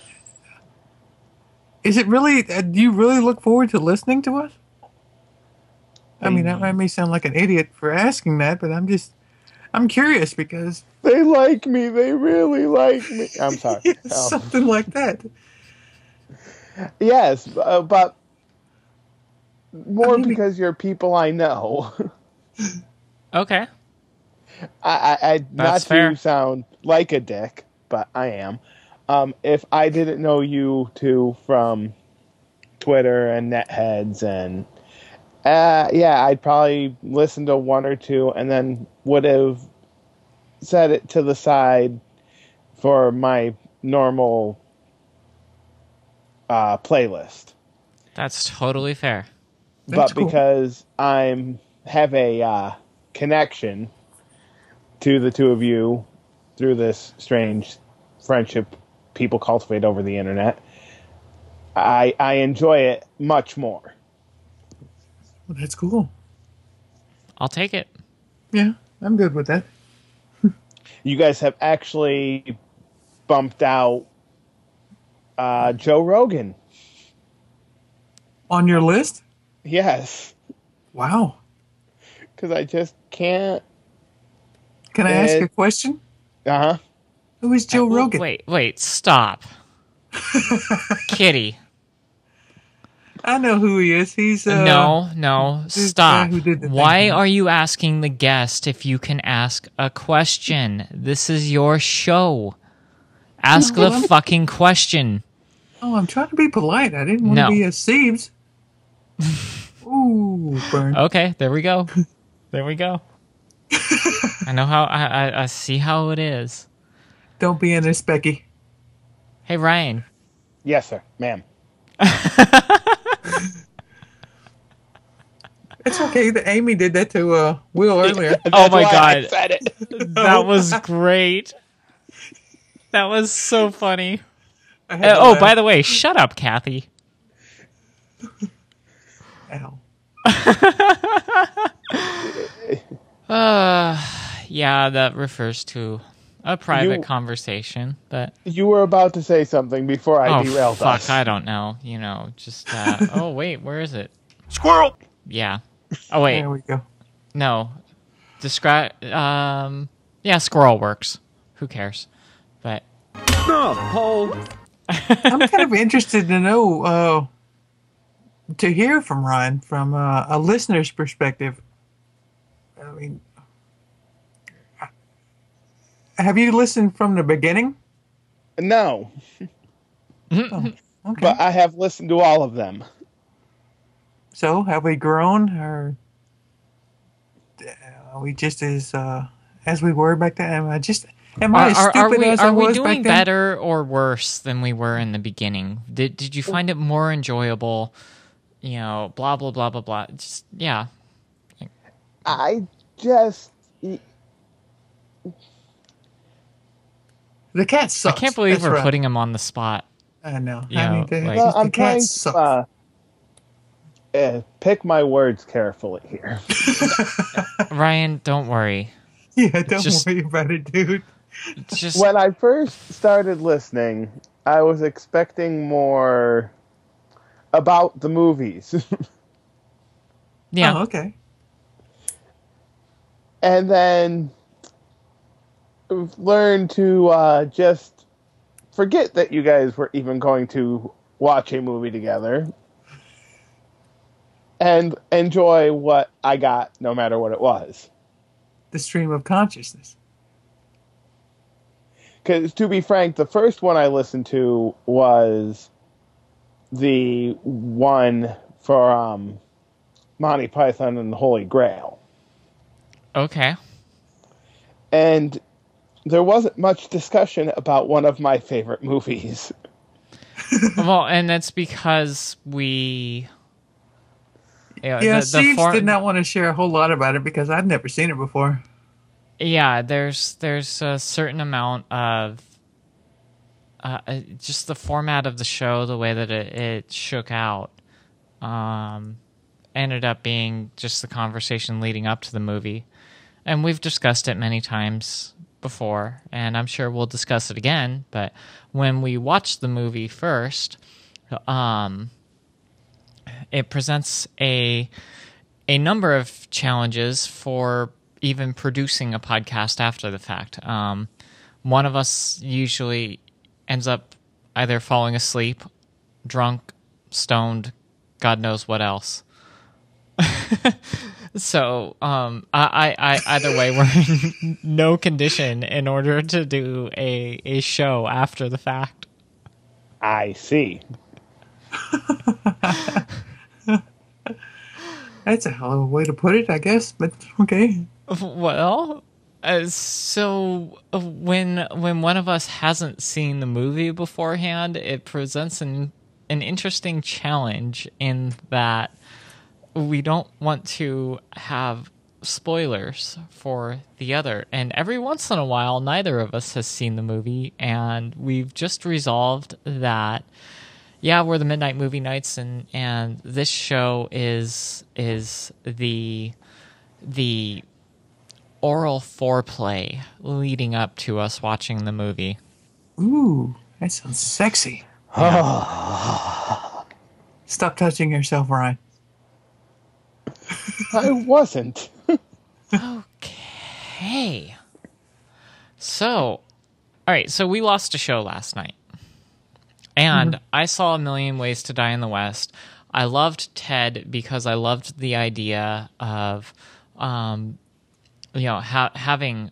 it really, do you really look forward to listening to us? I mean, I may sound like an idiot for asking that, but I'm curious because... they like me. They really like me. I'm sorry. Something like that. Yes, but more I mean, because you're people I know. Okay. I not That's fair. to sound like a dick, but I am. If I didn't know you two from Twitter and Netheads and I'd probably listen to one or two and then would have set it to the side for my normal playlist. That's totally fair. That's But cool. because have a connection to the two of you through this strange friendship people cultivate over the internet, I enjoy it much more. Well, that's cool. I'll take it. Yeah, I'm good with that. You guys have actually bumped out Joe Rogan. On your list? Yes, Wow. because I just can't. Can I ask a question? Uh-huh. Who is Joe Rogan? Wait, stop. Kitty. I know who he is. He's No, this stop. guy who did the Why thing. are you asking the guest if you can ask a question? This is your show. Ask the fucking question. Oh, I'm trying to be polite. I didn't want No. to be a Siebes. Ooh, burn. Okay, there we go. There we go. I know how. I see how it is. Don't be in this, Becky. Hey, Ryan. Yes, sir, ma'am. It's okay. The Amy did that to Will earlier. Oh my That's why God. I said it. That was great. That was so funny. I had to Oh, laugh. by the way, shut up, Kathy. Ow. Yeah, that refers to a private You- conversation, but You were about to say something before I derailed fuck, us. I don't know. You know, just oh wait, where is it? Squirrel! Yeah. Oh wait, There we go. no. Describe. Yeah, squirrel works. Who cares? But I'm kind of interested to know, to hear from Ryan from a listener's perspective. I mean, have you listened from the beginning? No, Okay. but I have listened to all of them. So, have we grown, or are we just as we were back then? Am I as stupid as I are we was doing back then? better or worse than we were in the beginning? Did you find it more enjoyable? You know, blah blah blah blah blah. Just yeah. I just The cat sucks. I can't believe That's we're right. putting him on the spot. I know. you I mean, know, the, like- just well, the I'm trying cat to sucks. pick my words carefully here. Ryan, don't worry. Yeah, don't just- worry about it, dude. Just When I first started listening, I was expecting more about the movies. yeah. Oh, okay. And then I've learned to just forget that you guys were even going to watch a movie together and enjoy what I got no matter what it was. The stream of consciousness. Because to be frank, the first one I listened to was the one for Monty Python and the Holy Grail. Okay. And there wasn't much discussion about one of my favorite movies. Well, and that's because we. Yeah, Steve did not want to share a whole lot about it because I'd never seen it before. Yeah, there's a certain amount of just the format of the show, the way that it shook out, ended up being just the conversation leading up to the movie, and we've discussed it many times before, and I'm sure we'll discuss it again. But when we watched the movie first, it presents a number of challenges for even producing a podcast after the fact. One of us usually ends up either falling asleep, drunk, stoned, God knows what else. So, I either way, we're in no condition in order to do a show after the fact. I see. That's a hell of a way to put it, I guess, but okay. Well, so when one of us hasn't seen the movie beforehand, it presents an interesting challenge in that we don't want to have spoilers for the other. And every once in a while, neither of us has seen the movie, and we've just resolved that. Yeah, we're the Midnight Movie Nights, and this show is the oral foreplay leading up to us watching the movie. Ooh, that sounds sexy. Stop touching yourself, Ryan. I wasn't. Okay. So, all right, so we lost a show last night. And I saw A Million Ways to Die in the West. I loved Ted because I loved the idea of, having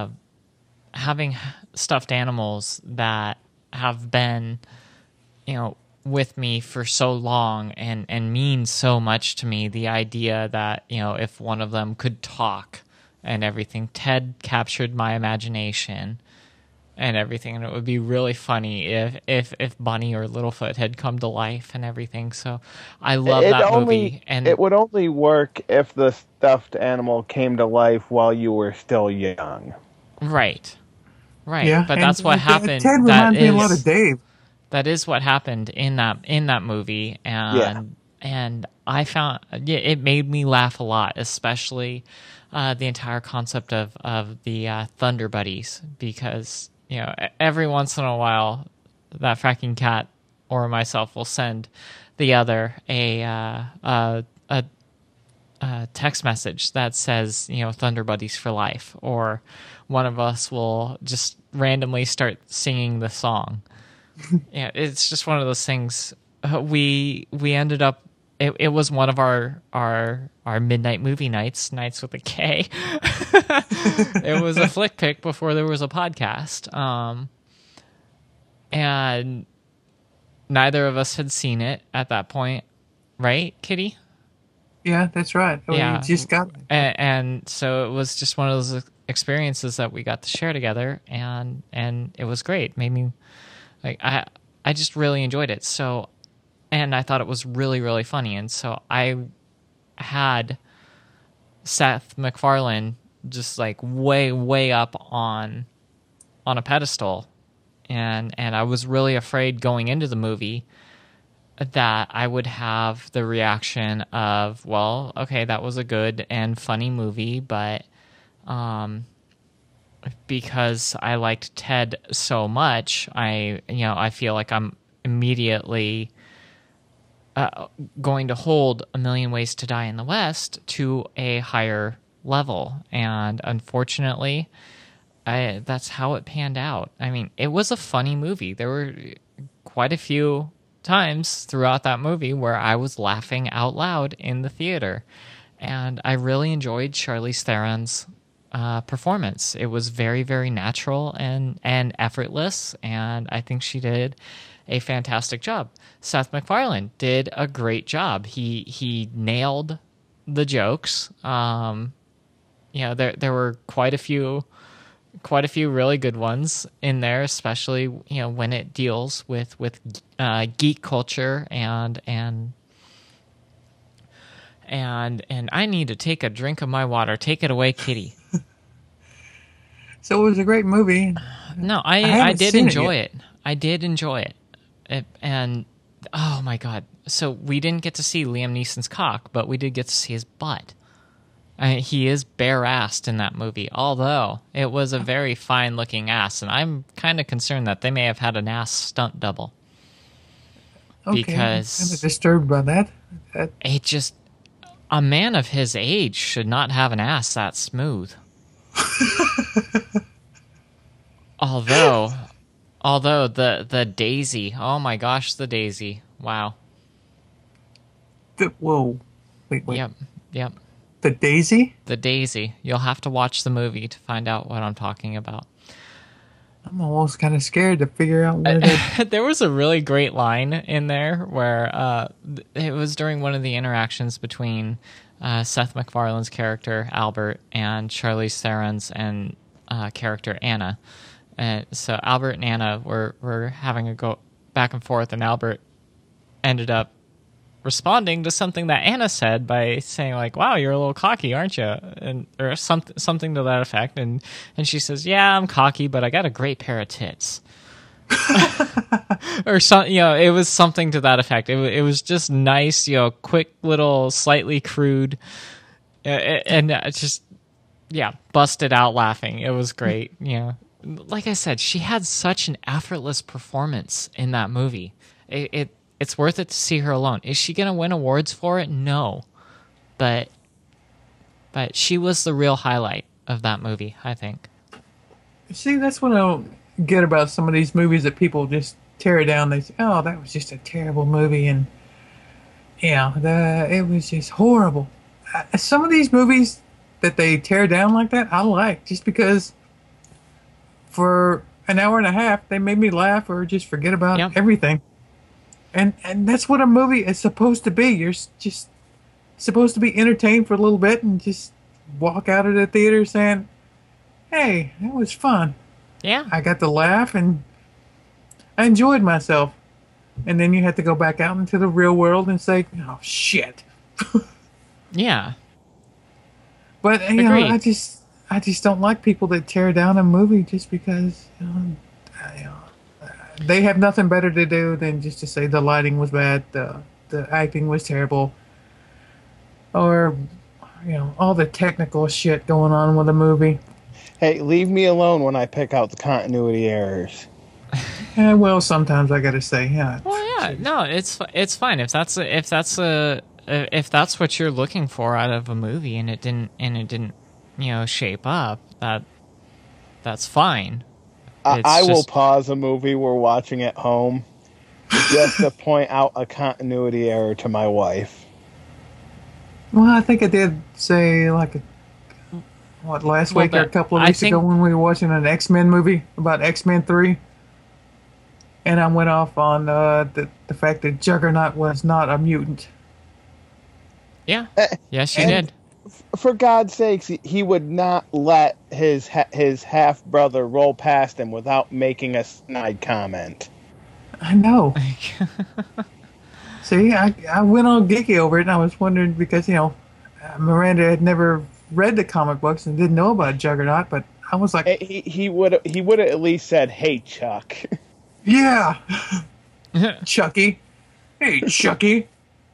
stuffed animals that have been, with me for so long and mean so much to me. The idea that, if one of them could talk and everything, Ted captured my imagination and everything, and it would be really funny if Bunny or Littlefoot had come to life and everything. So I love that movie. And it would only work if the stuffed animal came to life while you were still young. Right. Yeah, But that's what happened. Ted reminds me a lot of Dave. That is what happened in that movie, and I found it made me laugh a lot, especially the entire concept of the Thunder Buddies, because every once in a while that fracking cat or myself will send the other a text message that says Thunder Buddies for life, or one of us will just randomly start singing the song. Yeah, it's just one of those things. We ended up. It was one of our midnight movie nights with a K. It was a flick pick before there was a podcast, and neither of us had seen it at that point, right, Kitty? Yeah, that's right. Yeah, You just got and so it was just one of those experiences that we got to share together, and it was great. Made me. I just really enjoyed it. So, and I thought it was really, really funny. And so I had Seth MacFarlane just way, way up on a pedestal. And I was really afraid going into the movie that I would have the reaction of, well, okay, that was a good and funny movie, but, because I liked Ted so much, I feel like I'm immediately going to hold A Million Ways to Die in the West to a higher level. And unfortunately, that's how it panned out. I mean, it was a funny movie. There were quite a few times throughout that movie where I was laughing out loud in the theater. And I really enjoyed Charlize Theron's performance. It was very, very natural and effortless, and I think she did a fantastic job. Seth MacFarlane did a great job. He nailed the jokes. There were quite a few really good ones in there, especially when it deals with geek culture and I need to take a drink of my water. Take it away, Kitty. So it was a great movie. No, I did enjoy it. I did enjoy it. And oh my god! So we didn't get to see Liam Neeson's cock, but we did get to see his butt. He is bare-assed in that movie, although it was a very fine-looking ass, and I'm kind of concerned that they may have had an ass stunt double. Okay, because I'm kind of disturbed by that. It just, a man of his age should not have an ass that smooth. Although the daisy, oh my gosh, the daisy, wow. Whoa, wait. Yep. The daisy? The daisy. You'll have to watch the movie to find out what I'm talking about. I'm almost kind of scared to figure out what it is. There was a really great line in there where it was during one of the interactions between Seth MacFarlane's character Albert and Charlize Theron's and character Anna. And so Albert and Anna were having a go back and forth, and Albert ended up responding to something that Anna said by saying like, "Wow, you're a little cocky, aren't you?" And or something to that effect. And she says, "Yeah, I'm cocky, but I got a great pair of tits." Or it was something to that effect. It was just nice, quick little, slightly crude, and just busted out laughing. It was great. Like I said, she had such an effortless performance in that movie. It's worth it to see her alone. Is she going to win awards for it? No. But she was the real highlight of that movie, I think. See, that's what I don't get about some of these movies that people just tear down. They say, "Oh, that was just a terrible movie," and it was just horrible. Some of these movies that they tear down like that, I like just because for an hour and a half they made me laugh or just forget about Yep. everything. And that's what a movie is supposed to be. You're just supposed to be entertained for a little bit and just walk out of the theater saying, "Hey, that was fun. Yeah. I got to laugh and I enjoyed myself." And then you have to go back out into the real world and say, "Oh shit." Yeah. But you know, Agreed. I just don't like people that tear down a movie just because they have nothing better to do than just to say the lighting was bad, the acting was terrible, or all the technical shit going on with the movie. Hey, leave me alone when I pick out the continuity errors. And well, sometimes I gotta say, yeah. Well, yeah. No, it's fine if that's what you're looking for out of a movie and it didn't shape up. That's fine. I will just- pause a movie we're watching at home just to point out a continuity error to my wife. Well, I think I did say last Well, week or a but couple of I weeks ago think- when we were watching an X-Men movie about X-Men 3. And I went off on the fact that Juggernaut was not a mutant. Yeah. Yes, you and- did. For God's sakes, he would not let his half brother roll past him without making a snide comment. I know. See, I went all geeky over it, and I was wondering because, Miranda had never read the comic books and didn't know about Juggernaut, but I was like, He would have at least said, "Hey, Chuck." yeah, Chucky. Hey, Chucky.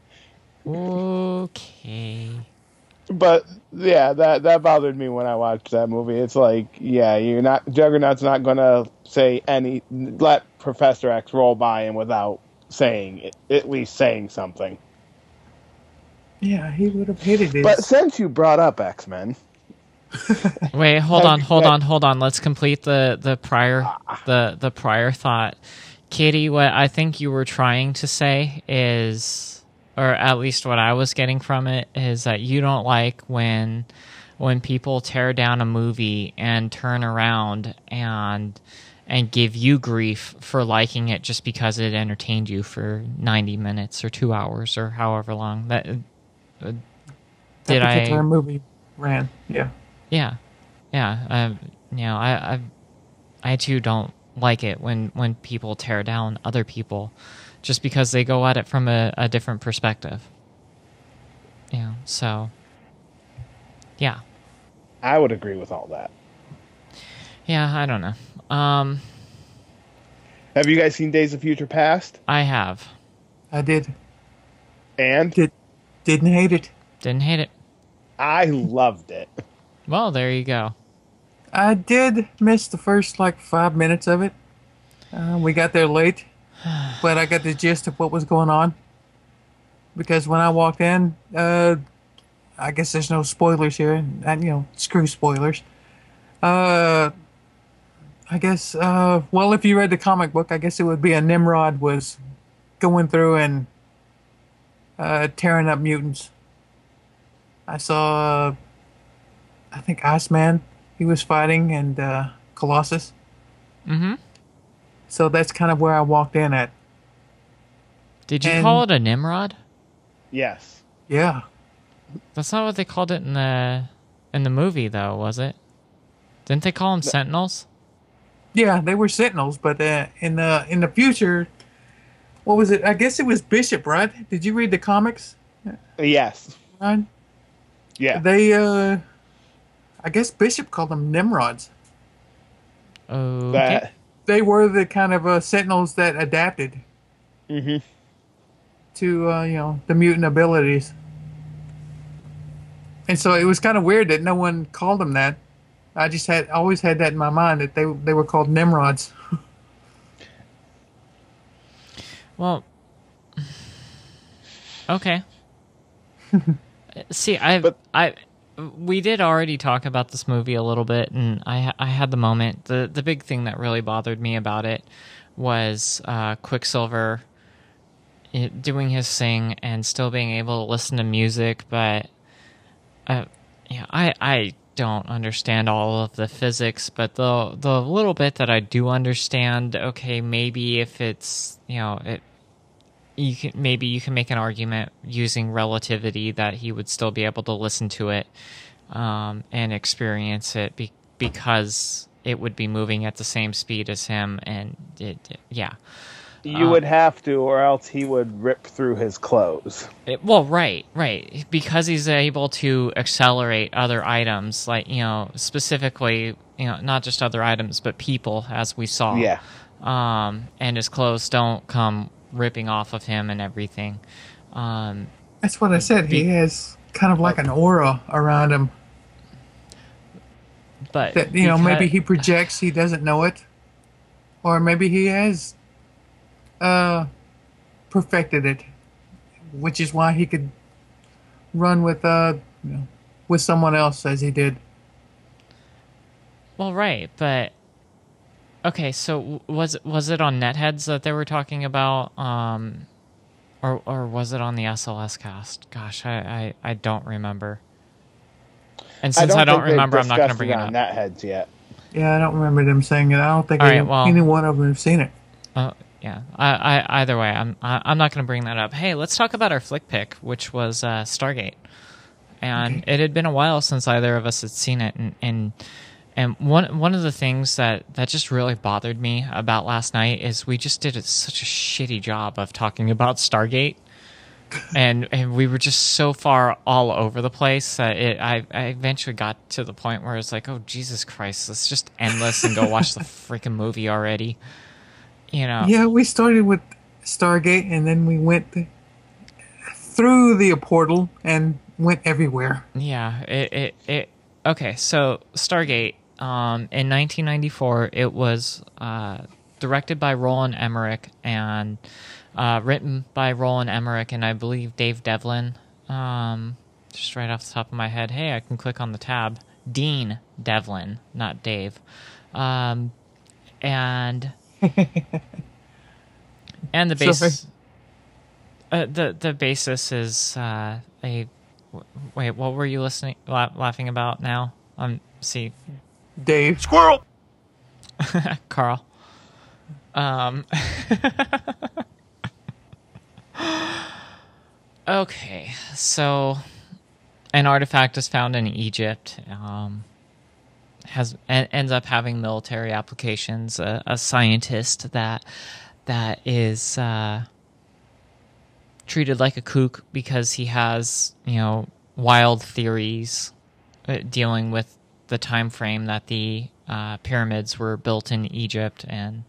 Okay. But yeah, that bothered me when I watched that movie. It's like, yeah, Juggernaut's not gonna let Professor X roll by him without at least saying something. Yeah, he would have hated it. But since you brought up X-Men, Wait, hold on. Let's complete the prior thought. Katie, what I think you were trying to say is, or at least what I was getting from it, is that you don't like when people tear down a movie and turn around and give you grief for liking it just because it entertained you for 90 minutes or 2 hours or however long. That particular movie ran. Yeah. Yeah. I too don't like it when people tear down other people just because they go at it from a different perspective. So yeah. I would agree with all that. Yeah, I don't know. Have you guys seen Days of Future Past? I have. I did. And Didn't hate it. Didn't hate it. I loved it. Well, there you go. I did miss the first 5 minutes of it. We got there late, but I got the gist of what was going on. Because when I walked in, I guess there's no spoilers here, and screw spoilers. I guess, if you read the comic book, I guess it would be a Nimrod was going through and tearing up mutants. I saw, I think Iceman, he was fighting, and Colossus. Mm-hmm. So that's kind of where I walked in at. Did you And- call it a Nimrod? Yes. Yeah. That's not what they called it in the movie, though, was it? Didn't they call them Sentinels? Yeah, they were Sentinels, but in the future, what was it? I guess it was Bishop, right? Did you read the comics, Yes. Ryan? Yeah. They, I guess Bishop called them Nimrods. Okay. That. They were the kind of Sentinels that adapted Mhm. to the mutant abilities. And so it was kind of weird that no one called them that. I just always had that in my mind that they were called Nimrods. Well, okay. See, we did already talk about this movie a little bit, and I had the moment. The big thing that really bothered me about it was Quicksilver doing his thing and still being able to listen to music, but I don't understand all of the physics, but the little bit that I do understand, okay, maybe if it's, you can make an argument using relativity that he would still be able to listen to it and experience it because it would be moving at the same speed as him, and yeah. You would have to, or else he would rip through his clothes. Right. Because he's able to accelerate other items, like, specifically, not just other items, but people, as we saw. Yeah. And his clothes don't come ripping off of him and everything. That's what I said. He has kind of like an aura around him. But that, maybe he projects, he doesn't know it. Or maybe he has perfected it, which is why he could run with someone else as he did. Well, right, but okay. So was it on Netheads that they were talking about, or was it on the SLS cast? Gosh, I don't remember. And since I don't remember, I'm not going to bring it up. Netheads yet. Yeah, I don't remember them saying it. I don't think any one of them have seen it. Yeah. Either way, I'm not going to bring that up. Hey, let's talk about our flick pick, which was Stargate, and it had been a while since either of us had seen it, and one of the things that just really bothered me about last night is we just did such a shitty job of talking about Stargate, and we were just so far all over the place that I eventually got to the point where it's like, oh Jesus Christ, let's just end this and go watch the freaking movie already. Yeah, we started with Stargate, and then we went through the portal and went everywhere. Yeah, okay, so Stargate, in 1994, it was directed by Roland Emmerich and written by Roland Emmerich and I believe Dave Devlin. Just right off the top of my head. Hey, I can click on the tab. Dean Devlin, not Dave. And the base, the basis is wait, what were you laughing about now? See, Dave Squirrel. Carl. Okay, so an artifact is found in Egypt. Ends up having military applications. A scientist that is treated like a kook because he has wild theories dealing with the time frame that the pyramids were built in Egypt, and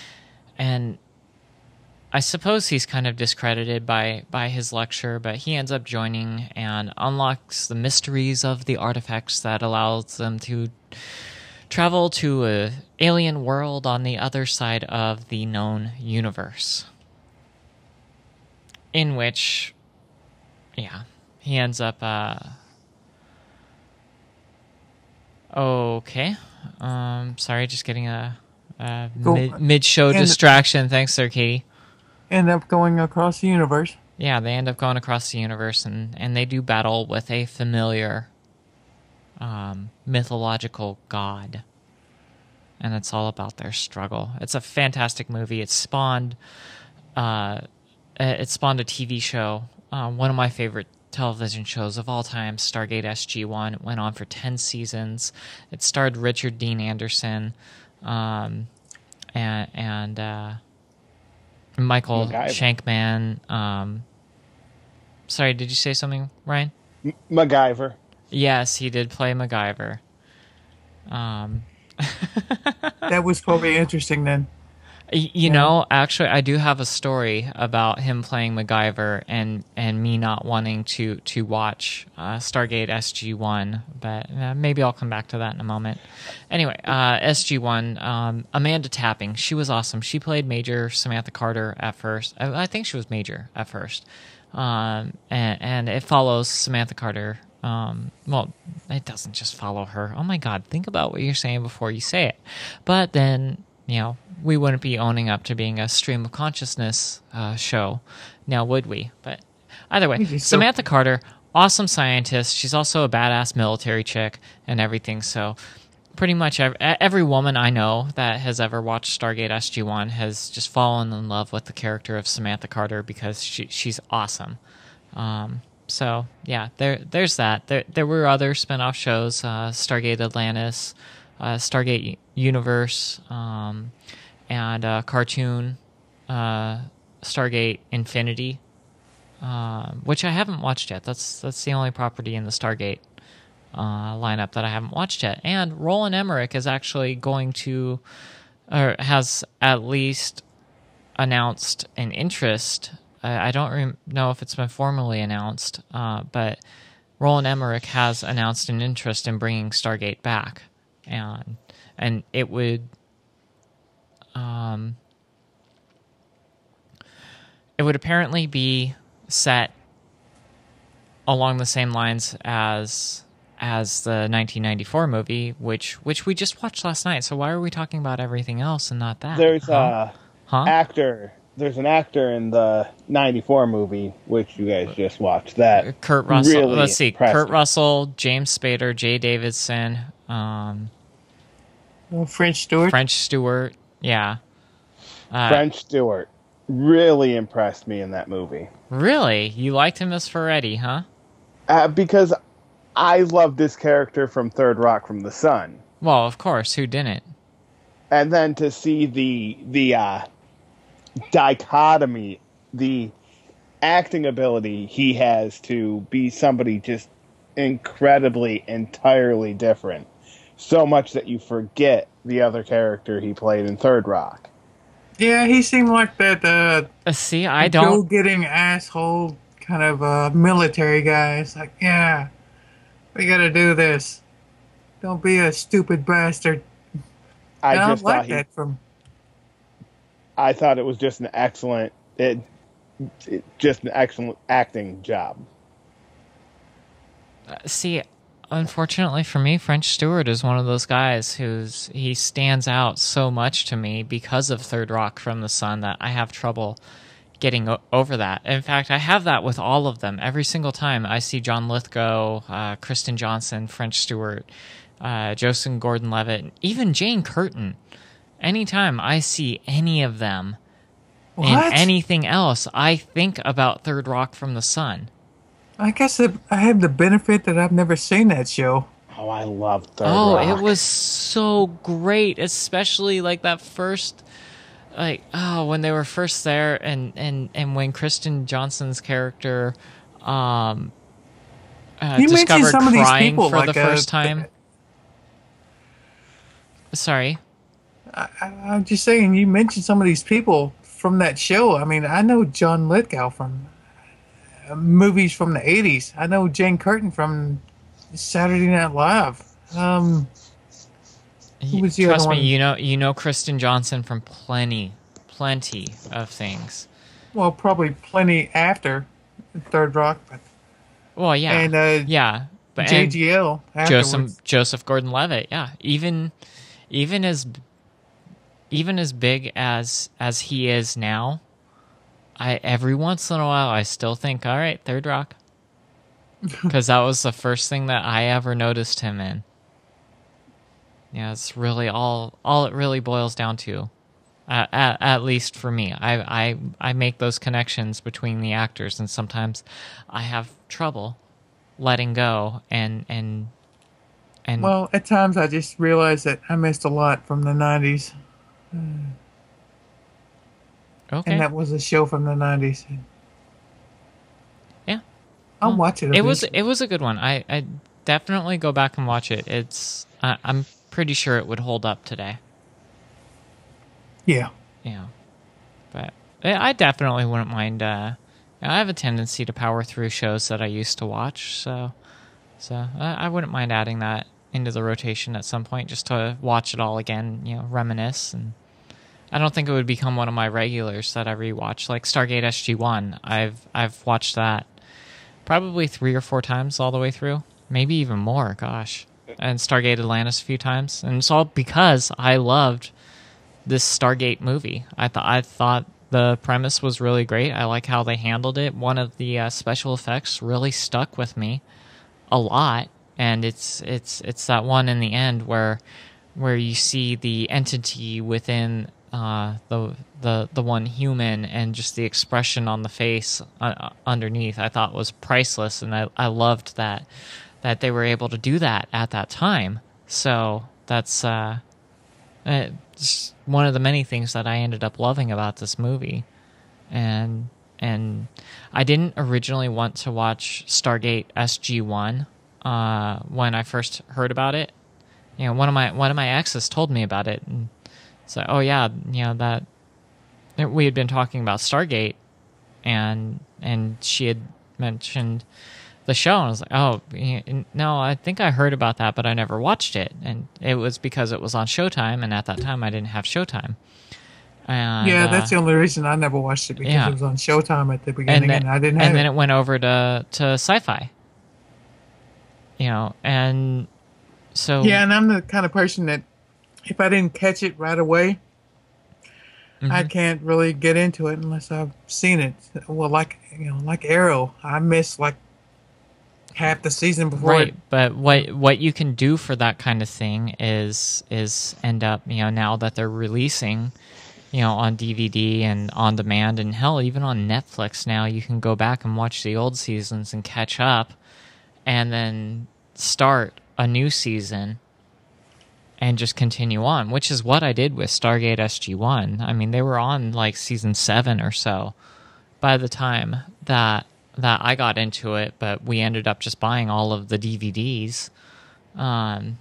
I suppose he's kind of discredited by his lecture, but he ends up joining and unlocks the mysteries of the artifacts that allows them to travel to an alien world on the other side of the known universe. In which, he ends up, okay. Sorry, just getting a mid-show distraction. Thanks, Sir Katie. End up going across the universe. Yeah, they end up going across the universe, and they do battle with a familiar mythological god. And it's all about their struggle. It's a fantastic movie. It spawned a TV show. One of my favorite television shows of all time, Stargate SG-1. It went on for 10 seasons. It starred Richard Dean Anderson and Michael Shankman. Sorry, did you say something, Ryan? MacGyver. Yes, he did play MacGyver. That was probably interesting then. You know, actually, I do have a story about him playing MacGyver and me not wanting to watch Stargate SG-1, but maybe I'll come back to that in a moment. Anyway, SG-1, Amanda Tapping, she was awesome. She played Major Samantha Carter at first. I think she was Major at first. And it follows Samantha Carter. Well, it doesn't just follow her. Oh my God, think about what you're saying before you say it. But then, we wouldn't be owning up to being a stream of consciousness show Now, would we? But either way, Maybe so. Samantha Carter, awesome scientist. She's also a badass military chick and everything. So pretty much every woman I know that has ever watched Stargate SG-1 has just fallen in love with the character of Samantha Carter because she's awesome. So yeah, there's that. There were other spin-off shows, Stargate Atlantis, Stargate Universe, and cartoon Stargate Infinity, which I haven't watched yet. That's the only property in the Stargate lineup that I haven't watched yet. And Roland Emmerich is actually going to, or has at least announced an interest. I don't know if it's been formally announced, but Roland Emmerich has announced an interest in bringing Stargate back, and it would apparently be set along the same lines as the 1994 movie, which we just watched last night. So why are we talking about everything else and not that? There's actor. There's an actor in the 94 movie, which you guys just watched. That Kurt Russell. Really Let's see. impressed Kurt me. Russell, James Spader, Jay Davidson, French Stewart. French Stewart. Yeah. French Stewart really impressed me in that movie. Really? You liked him as Ferretti, huh? Because I love this character from Third Rock from the Sun. Well, of course. Who didn't? And then to see the dichotomy, the acting ability he has to be somebody just incredibly, entirely different. So much that you forget the other character he played in Third Rock. Yeah, he seemed like that See, I don't. go-getting asshole kind of military guy. It's like, yeah, we gotta do this. Don't be a stupid bastard. I don't just like thought that from. I thought it was just an excellent, just an excellent acting job. See, unfortunately for me, French Stewart is one of those guys he stands out so much to me because of Third Rock from the Sun that I have trouble getting over that. In fact, I have that with all of them. Every single time I see John Lithgow, Kristen Johnson, French Stewart, Joseph Gordon-Levitt, even Jane Curtin. Anytime I see any of them in What? anything else, I think about Third Rock from the Sun. I guess I have the benefit that I've never seen that show. Oh, I love Third Oh, Rock. it was so great, especially like that first, when they were first there, and when Kristen Johnson's character You discovered mentioned some of these crying people, for like, the first time. Sorry. I'm just saying, you mentioned some of these people from that show. I mean, I know John Lithgow from movies from the 80s. I know Jane Curtin from Saturday Night Live. Who was the Trust other me, one? you know Kristen Johnson from plenty of things. Well, probably plenty after Third Rock, but Well, yeah, and yeah, but and JGL afterwards. Joseph Gordon-Levitt, yeah, even as big as he is now, every once in a while I still think, all right, Third Rock, because that was the first thing that I ever noticed him in. Yeah, it's really all it really boils down to, at least for me. I make those connections between the actors, and sometimes I have trouble letting go and Well, at times I just realize that I missed a lot from the 90s. okay. And that was a show from the 90s. Yeah. I'll watch it. It was eventually. a good one. I definitely go back and watch it. I'm pretty sure it would hold up today. Yeah. Yeah, but I definitely wouldn't mind. I have a tendency to power through shows that I used to watch, so I wouldn't mind adding that into the rotation at some point just to watch it all again. Reminisce, and I don't think it would become one of my regulars that I rewatch. Like Stargate SG-1, I've watched that probably 3 or 4 times all the way through, maybe even more. Gosh, and Stargate Atlantis a few times, and it's all because I loved this Stargate movie. I thought The premise was really great. I like how they handled it. One of the special effects really stuck with me a lot, and it's that one in the end where you see the entity within the one human, and just the expression on the face underneath. I thought was priceless, and I loved that they were able to do that at that time. So that's just one of the many things that I ended up loving about this movie. And I didn't originally want to watch Stargate SG-1 when I first heard about it. You know, one of my exes told me about it, and so, oh yeah, you know, that we had been talking about Stargate, and she had mentioned the show, and I was like, oh, no, I think I heard about that, but I never watched it, and it was because it was on Showtime, and at that time I didn't have Showtime. And, yeah, that's the only reason I never watched it, because it was on Showtime at the beginning, and I didn't have it. And then it went over to Sci-Fi. You know, and so... Yeah, and I'm the kind of person that if I didn't catch it right away, I can't really get into it unless I've seen it. Well, like Arrow, I missed like half the season before. Right, but what you can do for that kind of thing is end up, you know, now that they're releasing, you know, on DVD and on demand, and hell, even on Netflix now, you can go back and watch the old seasons and catch up, and then start a new season and just continue on, which is what I did with Stargate SG-1. I mean, they were on like season 7 or so by the time that I got into it, but we ended up just buying all of the DVDs, and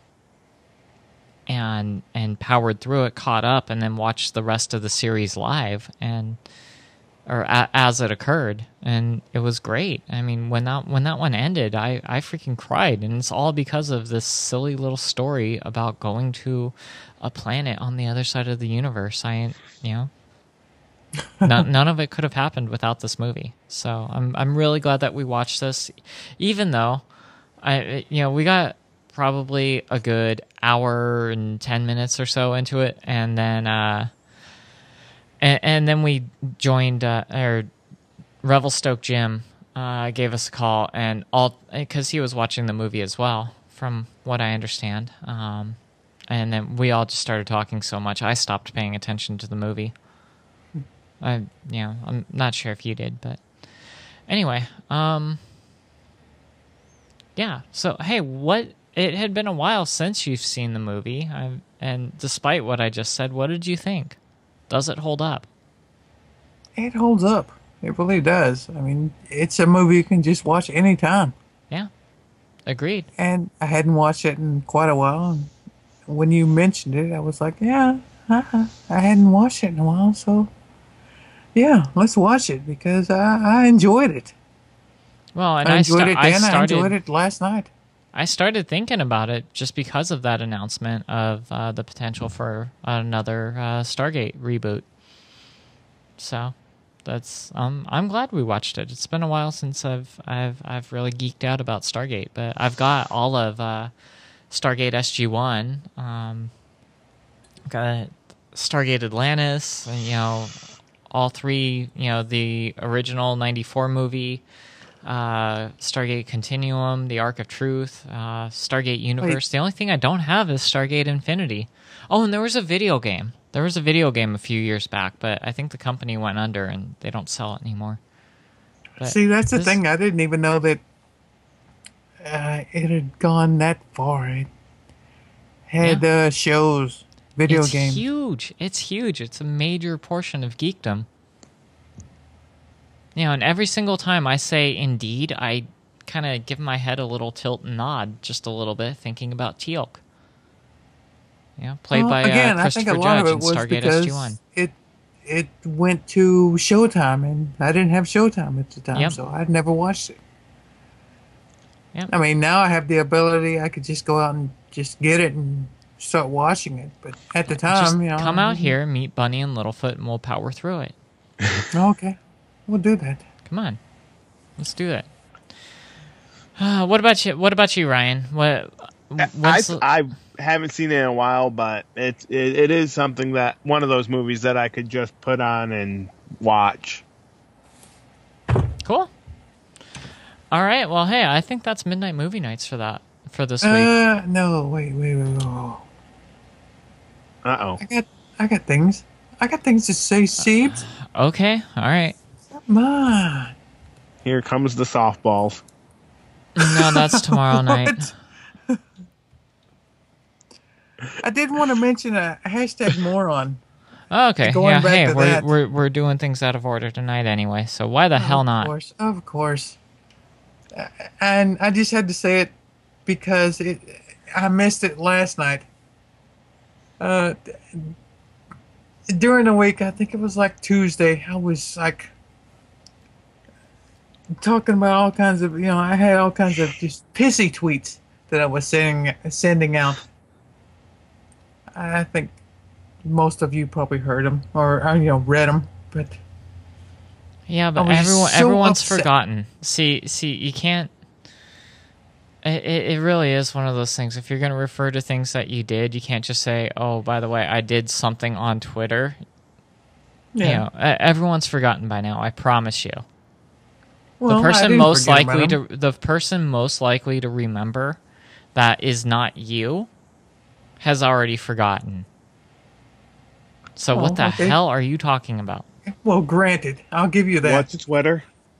powered through it, caught up, and then watched the rest of the series live as it occurred, and it was great. I mean, when that one ended, I freaking cried, and it's all because of this silly little story about going to a planet on the other side of the universe. None of it could have happened without this movie. So I'm really glad that we watched this, even though we got probably a good hour and 10 minutes or so into it, and then we joined Revelstoke Jim gave us a call, and all because he was watching the movie as well, from what I understand. And then we all just started talking so much, I stopped paying attention to the movie. I'm not sure if you did, but anyway, yeah. So hey, it had been a while since you've seen the movie, and despite what I just said, what did you think? Does it hold up? It holds up. It really does. I mean, it's a movie you can just watch anytime. Yeah, agreed. And I hadn't watched it in quite a while. And when you mentioned it, I was like, yeah, I hadn't watched it in a while, so yeah, let's watch it, because I enjoyed it. Well, and I enjoyed it then. I enjoyed it last night. I started thinking about it just because of that announcement of the potential for another Stargate reboot. So that's I'm glad we watched it. It's been a while since I've really geeked out about Stargate, but I've got all of Stargate SG-1. Got Stargate Atlantis, and, all three, the original 94 movie, Stargate Continuum, The Ark of Truth, Stargate Universe. The only thing I don't have is Stargate Infinity. Oh, and there was a video game. There was a video game a few years back, but I think the company went under and they don't sell it anymore. But see, that's the thing. I didn't even know that it had gone that far. It had shows, video games. It's huge. It's huge. It's a major portion of geekdom. And every single time I say indeed, I kind of give my head a little tilt and nod, just a little bit, thinking about Teal'c. Played by again, Christopher I think a lot Judge of it in was Stargate because SG-1. It went to Showtime, and I didn't have Showtime at the time, so I'd never watched it. Yep. I mean, now I have the ability. I could just go out and just get it and start watching it. But at the time, just come out here, meet Bunny and Littlefoot, and we'll power through it. Okay, we'll do that. Come on, let's do that. What about you, Ryan? I haven't seen it in a while, but it is something that one of those movies that I could just put on and watch. Cool. All right. Well, hey, I think that's midnight movie nights for this week. No, wait. Uh-oh. I got things. I got things to say, Seebs. Okay. All right. Come on. Here comes the softballs. No, that's tomorrow night. I did want to mention a hashtag moron. Oh, okay. Going Yeah. back Hey, to that. we're doing things out of order tonight anyway. So why the hell not? Of course. And I just had to say it because I missed it last night. During the week, I think it was like Tuesday, I was like talking about all kinds of, I had all kinds of just pissy tweets that I was sending out. I think most of you probably heard them or read them, but Yeah, but I was so everyone's upset. forgotten. See, you can't. It really is one of those things. If you're going to refer to things that you did, you can't just say, "Oh, by the way, I did something on Twitter." yeah. You know, everyone's forgotten by now. I promise you. Well, The I person didn't most forget about likely 'em. the person most likely to remember that is not you has already forgotten. So Oh, what the okay. hell are you talking about? Well, granted, I'll give you that. What's Twitter?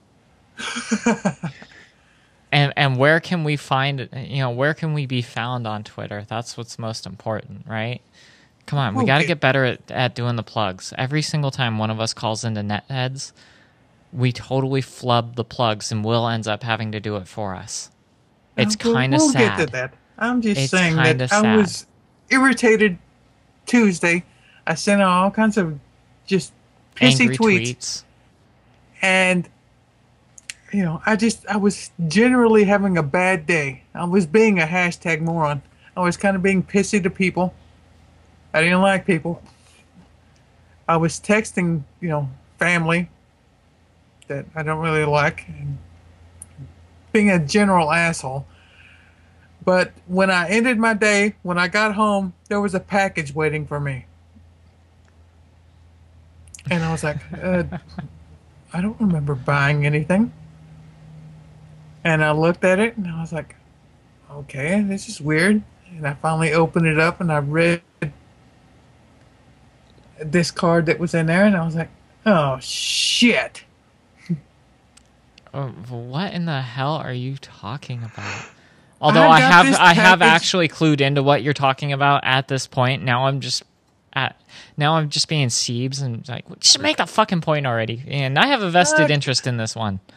And where can we find, where can we be found on Twitter? That's what's most important, right? Come on, we got to Okay. get better at doing the plugs. Every single time one of us calls into Netheads, we totally flub the plugs, and Will ends up having to do it for us. It's kind of We'll sad. get to that. I'm just It's saying kinda that I sad. was irritated Tuesday. I sent out all kinds of just pissy Angry tweets. tweets. And, I was generally having a bad day. I was being a hashtag moron. I was kind of being pissy to people. I didn't like people. I was texting, family that I don't really like. And being a general asshole. But when I ended my day, when I got home, there was a package waiting for me. And I was like, I don't remember buying anything. And I looked at it and I was like, okay, this is weird. And I finally opened it up and I read this card that was in there and I was like, oh shit. What in the hell are you talking about? Although I I got have this I have package- actually clued into what you're talking about at this point. Now I'm just being Siebes and like, just make the fucking point already. And I have a vested interest in this one.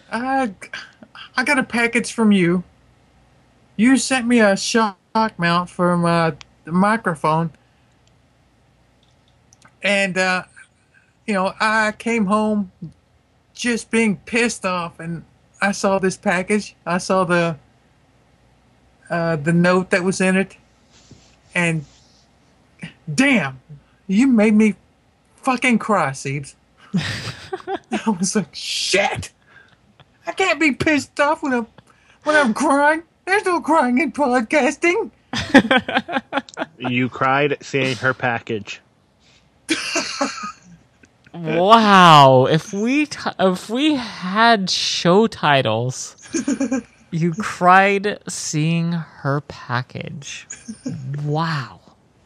I got a package from you. You sent me a shock mount for my microphone. And, I came home just being pissed off and I saw this package. I saw the note that was in it. And damn, you made me fucking cry, Siebes. I was like, shit. I can't be pissed off when I'm crying. There's no crying in podcasting. You cried at seeing her package. Wow, if we had show titles, you cried seeing her package. Wow.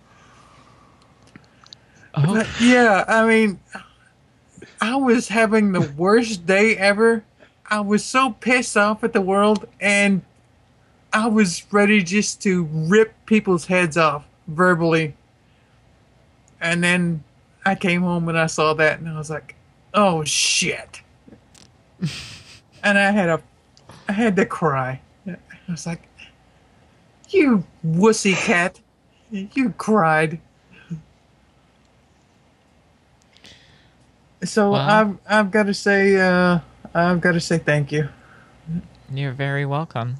Oh, But yeah, I mean, I was having the worst day ever. I was so pissed off at the world, and I was ready just to rip people's heads off verbally. And then I came home and I saw that, and I was like, "Oh shit!" And I had to cry. I was like, "You wussy cat, you cried." So Well- I've got to say thank you. you're very welcome.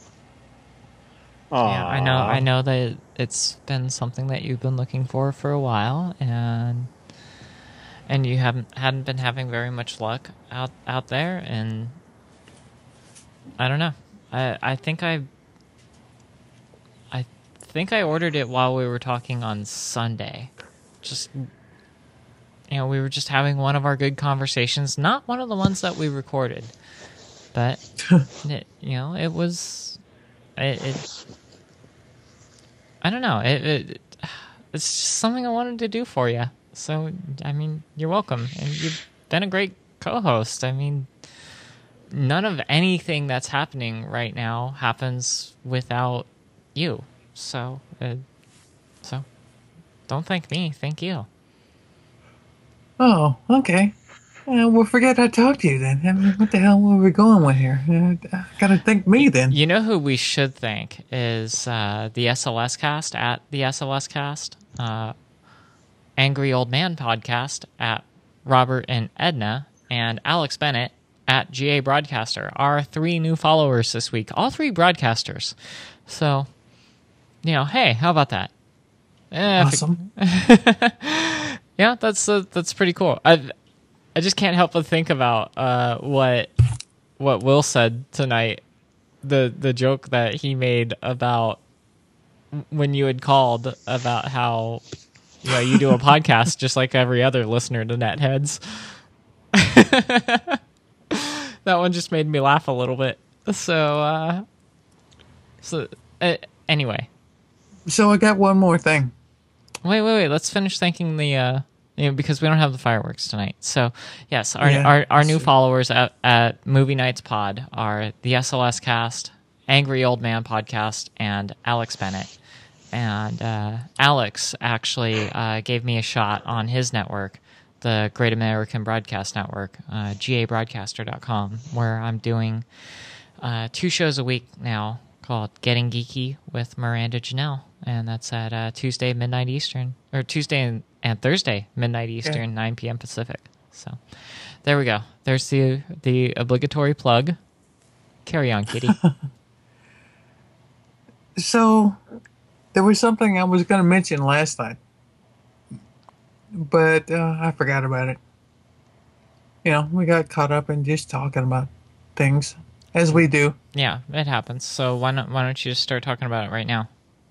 Aww. Yeah, I know that it's been something that you've been looking for a while, and you hadn't been having very much luck out there, and I don't know. I think I ordered it while we were talking on Sunday. Just we were just having one of our good conversations, not one of the ones that we recorded, but it was, it I don't know, it's just something I wanted to do for you. So, I mean, you're welcome, and you've been a great co-host. I mean, none of anything that's happening right now happens without you. So don't thank me. Thank you. Oh, okay. Well, forget I talked to you then. I mean, what the hell were we going with here? I gotta thank me then. You know who we should thank is the SLS Cast at the SLS Cast, Angry Old Man Podcast at Robert and Edna, and Alex Bennett at GA Broadcaster. Our 3 new followers this week. All 3 broadcasters. So, hey, how about that? Awesome. Yeah, that's pretty cool. I just can't help but think about what Will said tonight. The joke that he made about when you had called about how you do a podcast just like every other listener to Netheads. That one just made me laugh a little bit. So anyway. So I got one more thing. Wait. Let's finish thanking the because we don't have the fireworks tonight. So yes, our new followers at Movie Nights Pod are the SLS Cast, Angry Old Man Podcast, and Alex Bennett. And Alex actually gave me a shot on his network, the Great American Broadcast Network, gabroadcaster.com, where I'm doing 2 shows a week now called Getting Geeky with Miranda Janelle, and that's at Tuesday midnight Eastern, or Tuesday and Thursday midnight Eastern, 9 p.m. Pacific. So there we go. There's the obligatory plug. Carry on, Kitty. So there was something I was going to mention last night, but I forgot about it. We got caught up in just talking about things, as we do. Yeah, it happens. So why don't you just start talking about it right now?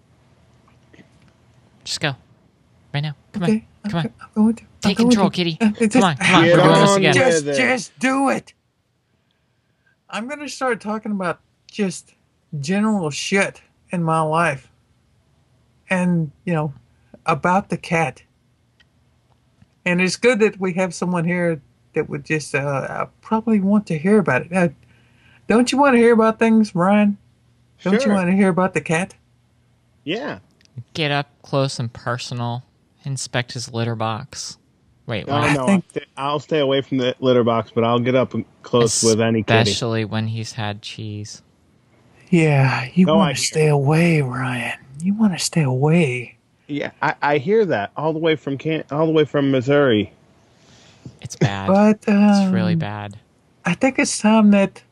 Just go. Right now. Come on. I'm going to. Take control, Kitty. Come on. Get We're doing this on again. with it. Just do it. I'm going to start talking about just general shit in my life. And, about the cat. And it's good that we have someone here that would just probably want to hear about it. Don't you want to hear about things, Ryan? Don't you Sure. want to hear about the cat? Yeah. Get up close and personal. Inspect his litter box. Wait, No, what? no, I'll stay away from the litter box, but I'll get up and close with any kitty. Especially when he's had cheese. Yeah, you No, I want to stay away, Ryan. You want to stay away. Yeah, I hear that all the way from Missouri. It's bad. But It's really bad. I think it's time that,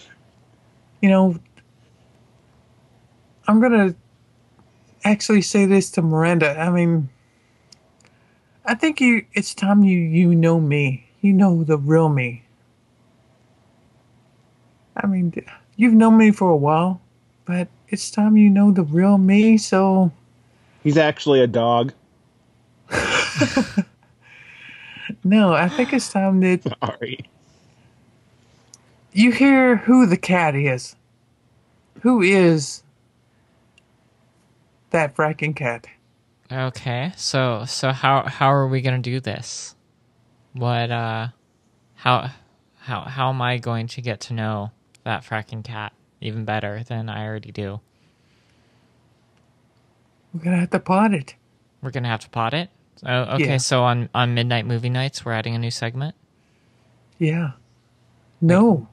I'm going to actually say this to Miranda. I mean, I think it's time you know me. You know the real me. I mean, you've known me for a while, but it's time you know the real me, so... He's actually a dog. No, I think it's time that Sorry. you hear who the cat is. Who is that fracking cat? Okay, so how are we gonna do this? What how am I going to get to know that fracking cat even better than I already do? We're going to have to pot it. We're gonna have to pot it. Oh, okay. Yeah. So on Midnight Movie Nights, we're adding a new segment. Yeah. No.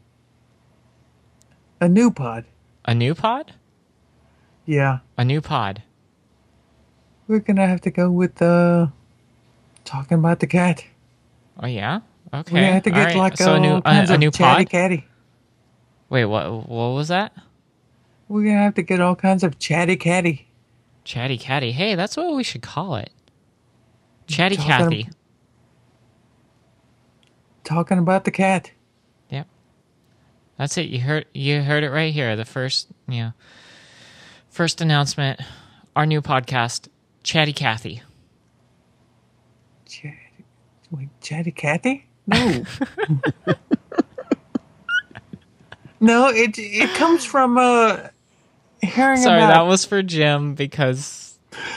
A new pod. A new pod? Yeah. A new pod. We're going to have to go with talking about the cat. Oh yeah. Okay. We're going to have to All get right. like so a new chatty pod. catty. Wait, what was that? We're going to have to get all kinds of chatty catty. Chatty Catty. Hey, that's what we should call it. Chatty Talking- Cathy. Talking about the cat. Yep. That's it. You heard it right here. The first announcement. Our new podcast, Chatty Cathy. Wait, Chatty Cathy? No. No, it comes from hearing Sorry, about. that was for Jim because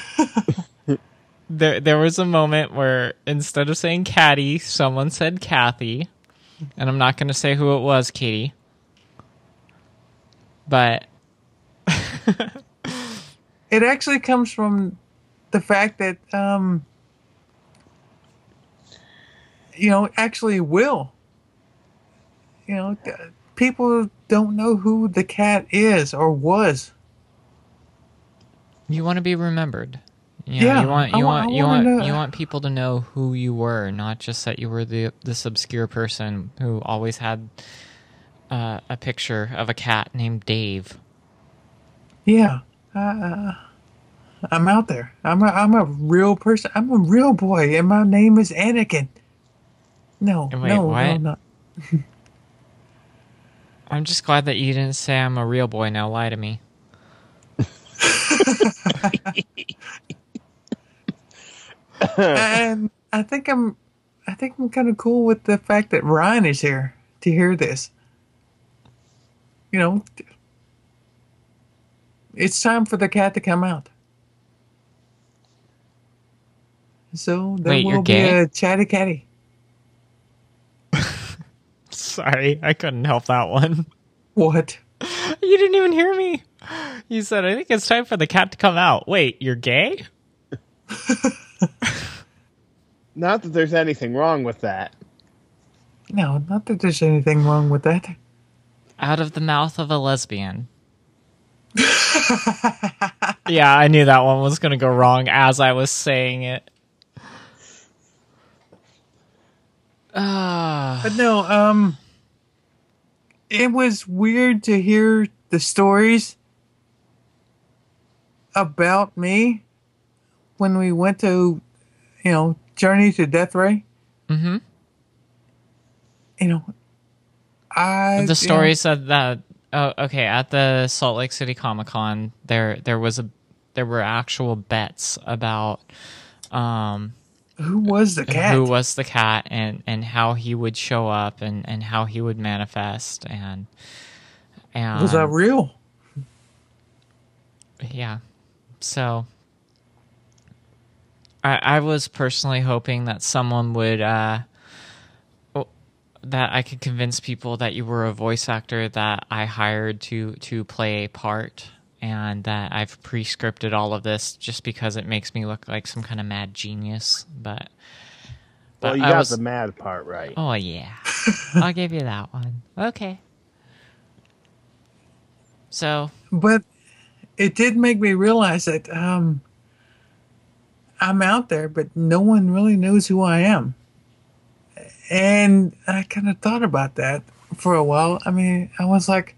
there was a moment where instead of saying Catty, someone said Kathy, and I'm not going to say who it was, Katie. But It actually comes from the fact that actually Will. People don't know who the cat is or was. you want to be remembered. Yeah, you want I you wa- want I you wanna want know- you want people to know who you were, not just that you were this obscure person who always had a picture of a cat named Dave. Yeah, I'm out there. I'm a real person. I'm a real boy, and my name is Anakin. No, Wait, no, what? no, not. I'm just glad that you didn't say I'm a real boy. Now lie to me. And I think I'm kind of cool with the fact that Ryan is here to hear this. It's time for the cat to come out. So there Wait, you're will be gay? a Chatty Catty. Sorry, I couldn't help that one. What? You didn't even hear me. You said, I think it's time for the cat to come out. Wait, you're gay? Not that there's anything wrong with that. No, not that there's anything wrong with that. Out of the mouth of a lesbian. Yeah, I knew that one was going to go wrong as I was saying it. But no, it was weird to hear the stories about me when we went to, Journey to Death Ray. Mm-hmm. The story said that. Oh, okay. At the Salt Lake City Comic Con, there were actual bets about who was the cat? and how he would show up and how he would manifest and Was that real? yeah. So I was personally hoping that someone would that I could convince people that you were a voice actor that I hired to play a part, and that I've pre-scripted all of this just because it makes me look like some kind of mad genius. But Well, you got the mad part right. Oh yeah, I'll give you that one. Okay. So, But it did make me realize that I'm out there, but no one really knows who I am. And I kind of thought about that for a while. I mean, I was like,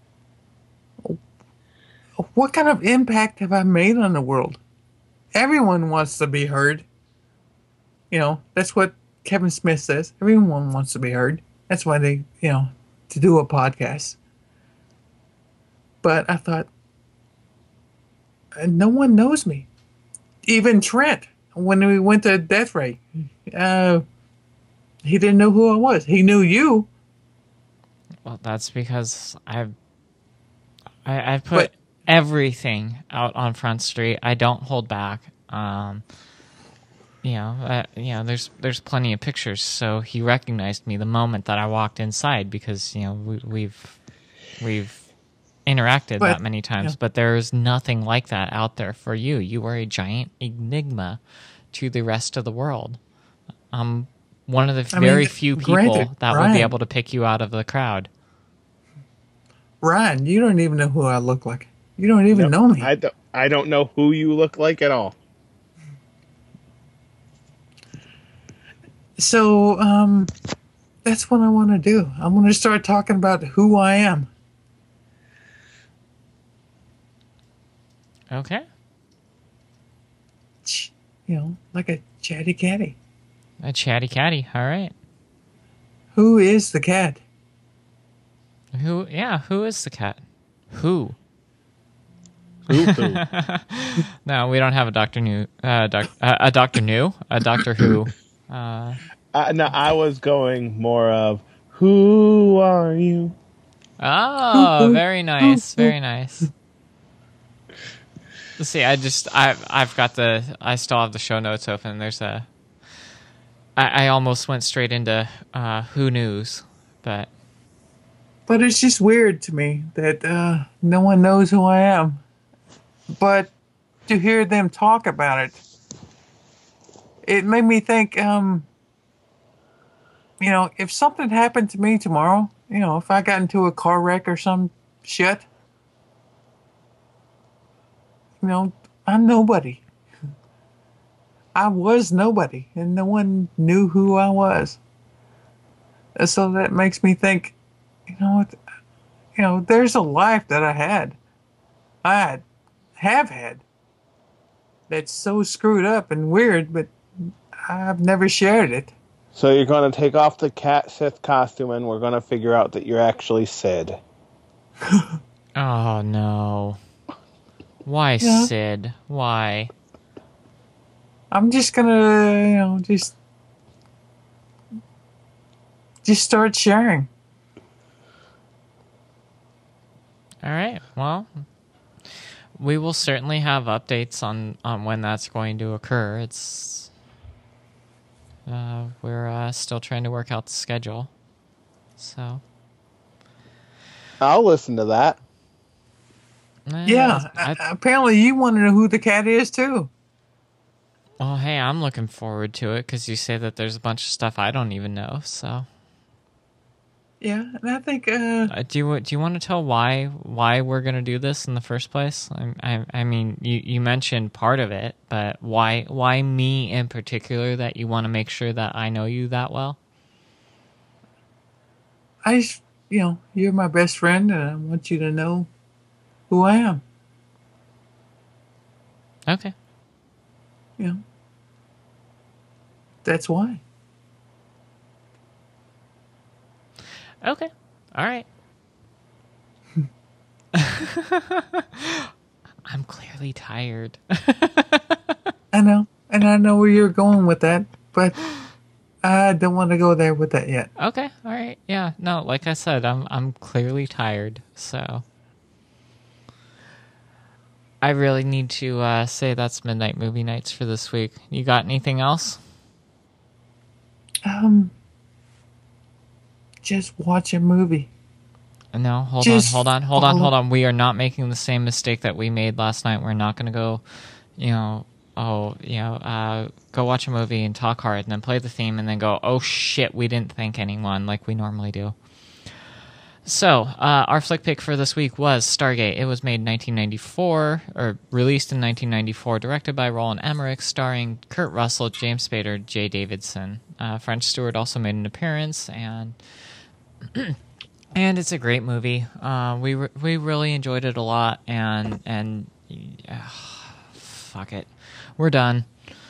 what kind of impact have I made on the world? Everyone wants to be heard. That's what Kevin Smith says. Everyone wants to be heard. That's why they, to do a podcast. But I thought, no one knows me. Even Trent, when we went to Death Ray, he didn't know who I was. He knew you. well, that's because I've put everything out on Front Street. I don't hold back. There's plenty of pictures. So he recognized me the moment that I walked inside because we've interacted that many times. But there's nothing like that out there for you. You are a giant enigma to the rest of the world. One of the very few people that would be able to pick you out of the crowd. Ryan, you don't even know who I look like. You don't even know me. I don't know who you look like at all. So, that's what I want to do. I want to start talking about who I am. Okay. Like a chatty catty. A chatty catty. All right. Who is the cat? Who is the cat? Who? Who? No, we don't have a Doctor New. A Doctor New. A Doctor Who. No, I was going more of, who are you? Oh, very nice, very nice. Let's see. I still have the show notes open. I almost went straight into Who News, but it's just weird to me that no one knows who I am. But to hear them talk about it, it made me think, if something happened to me tomorrow, if I got into a car wreck or some shit, I'm nobody. I was nobody, and no one knew who I was. And so that makes me think, there's a life that I have had, that's so screwed up and weird, but I've never shared it. So you're going to take off the Cat Sith costume, and we're going to figure out that you're actually Sid. Oh no! Why, Yeah. Sid? Why? I'm just gonna, just start sharing. All right. Well, we will certainly have updates on when that's going to occur. We're still trying to work out the schedule, so I'll listen to that. Yeah, apparently you want to know who the cat is too. Well, hey, I'm looking forward to it because you say that there's a bunch of stuff I don't even know. So, Yeah, and I think do you want to tell why we're gonna do this in the first place? I mean, you mentioned part of it, but why me in particular that you want to make sure that I know you that well? I just, you're my best friend, and I want you to know who I am. Okay. That's why. Okay. All right. I'm clearly tired. I know, and I know where you're going with that, but I don't want to go there with that yet. Okay. All right. Yeah. No, like I said, I'm clearly tired, so I really need to say that's Midnight Movie Nights for this week. You got anything else? Just watch a movie. No, hold Just on. We are not making the same mistake that we made last night. We're not going to go, go watch a movie and talk hard and then play the theme and then go, oh shit, we didn't thank anyone like we normally do. So, our flick pick for this week was Stargate. It was made in 1994, or released in 1994, directed by Roland Emmerich, starring Kurt Russell, James Spader, Jay Davidson. French Stewart also made an appearance, and it's a great movie. We really enjoyed it a lot, and fuck it, we're done.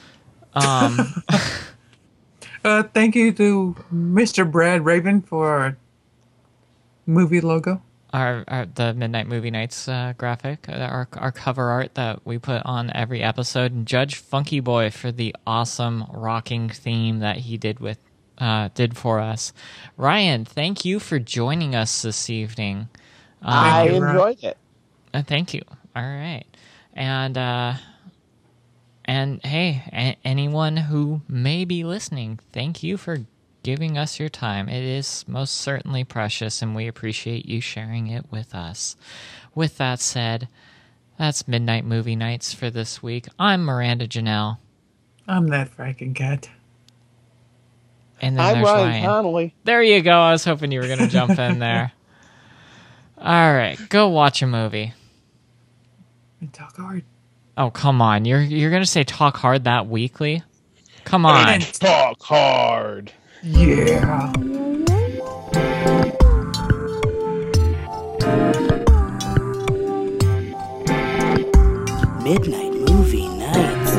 Thank you to Mr. Brad Raven for our movie logo. The Midnight Movie Nights graphic, our cover art that we put on every episode, and Judge Funky Boy for the awesome rocking theme that he did for us. Ryan, thank you for joining us this evening. I enjoyed it. Thank you. All right, and hey, anyone who may be listening, thank you for giving us your time. It is most certainly precious, and we appreciate you sharing it with us. With that said, that's Midnight Movie Nights for this week. I'm Miranda Janelle. I'm that fracking cat. And then I'm there's Ryan Connolly. There you go. I was hoping you were going to jump in there. All right, go watch a movie. And talk hard. Oh, come on. You're going to say talk hard that weekly? Come on. Talk hard. Yeah. Midnight Movie Nights.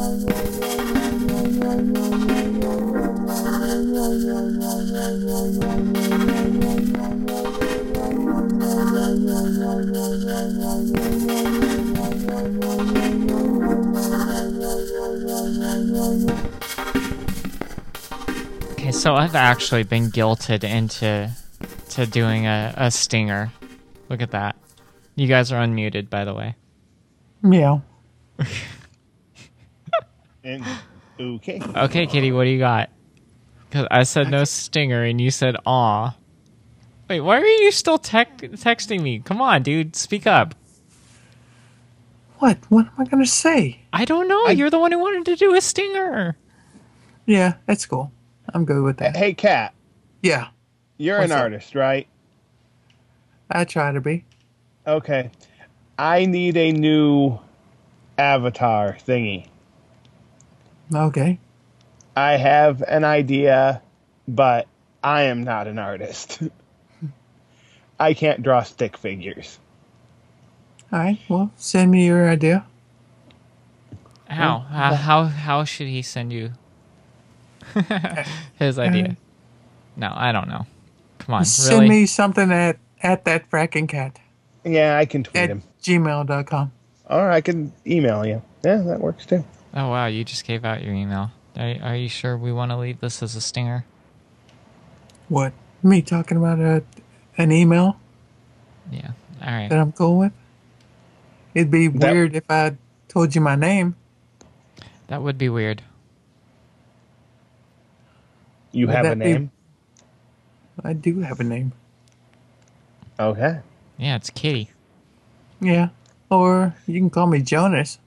Okay, so I've actually been guilted into doing a stinger. Look at that. You guys are unmuted, by the way. Meow. And, okay. Okay, Kitty, what do you got? Because I said no stinger, and you said aw. Wait, why are you still texting me? Come on, dude, speak up. What? What am I gonna say? I don't know. You're the one who wanted to do a stinger. Yeah, that's cool. I'm good with that. Hey, Kat, Yeah, you're What's an up? artist, right? I try to be. Okay. I need a new avatar thingy. Okay. I have an idea, but I am not an artist. I can't draw stick figures. All right. Well, send me your idea. How should he send you his idea? No, I don't know. Come on, Send really? me something at that fracking cat Yeah, I can tweet at him. gmail.com. Or I can email you. Yeah, that works too. Oh wow, you just gave out your email. Are you sure we want to leave this as a stinger? What? Me talking about an email Yeah. All right. that I'm cool with? It'd be weird if I told you my name. That would be weird. You Would have a that be- name? I do have a name. Okay. Yeah, it's Kitty. Yeah. Or you can call me Jonas.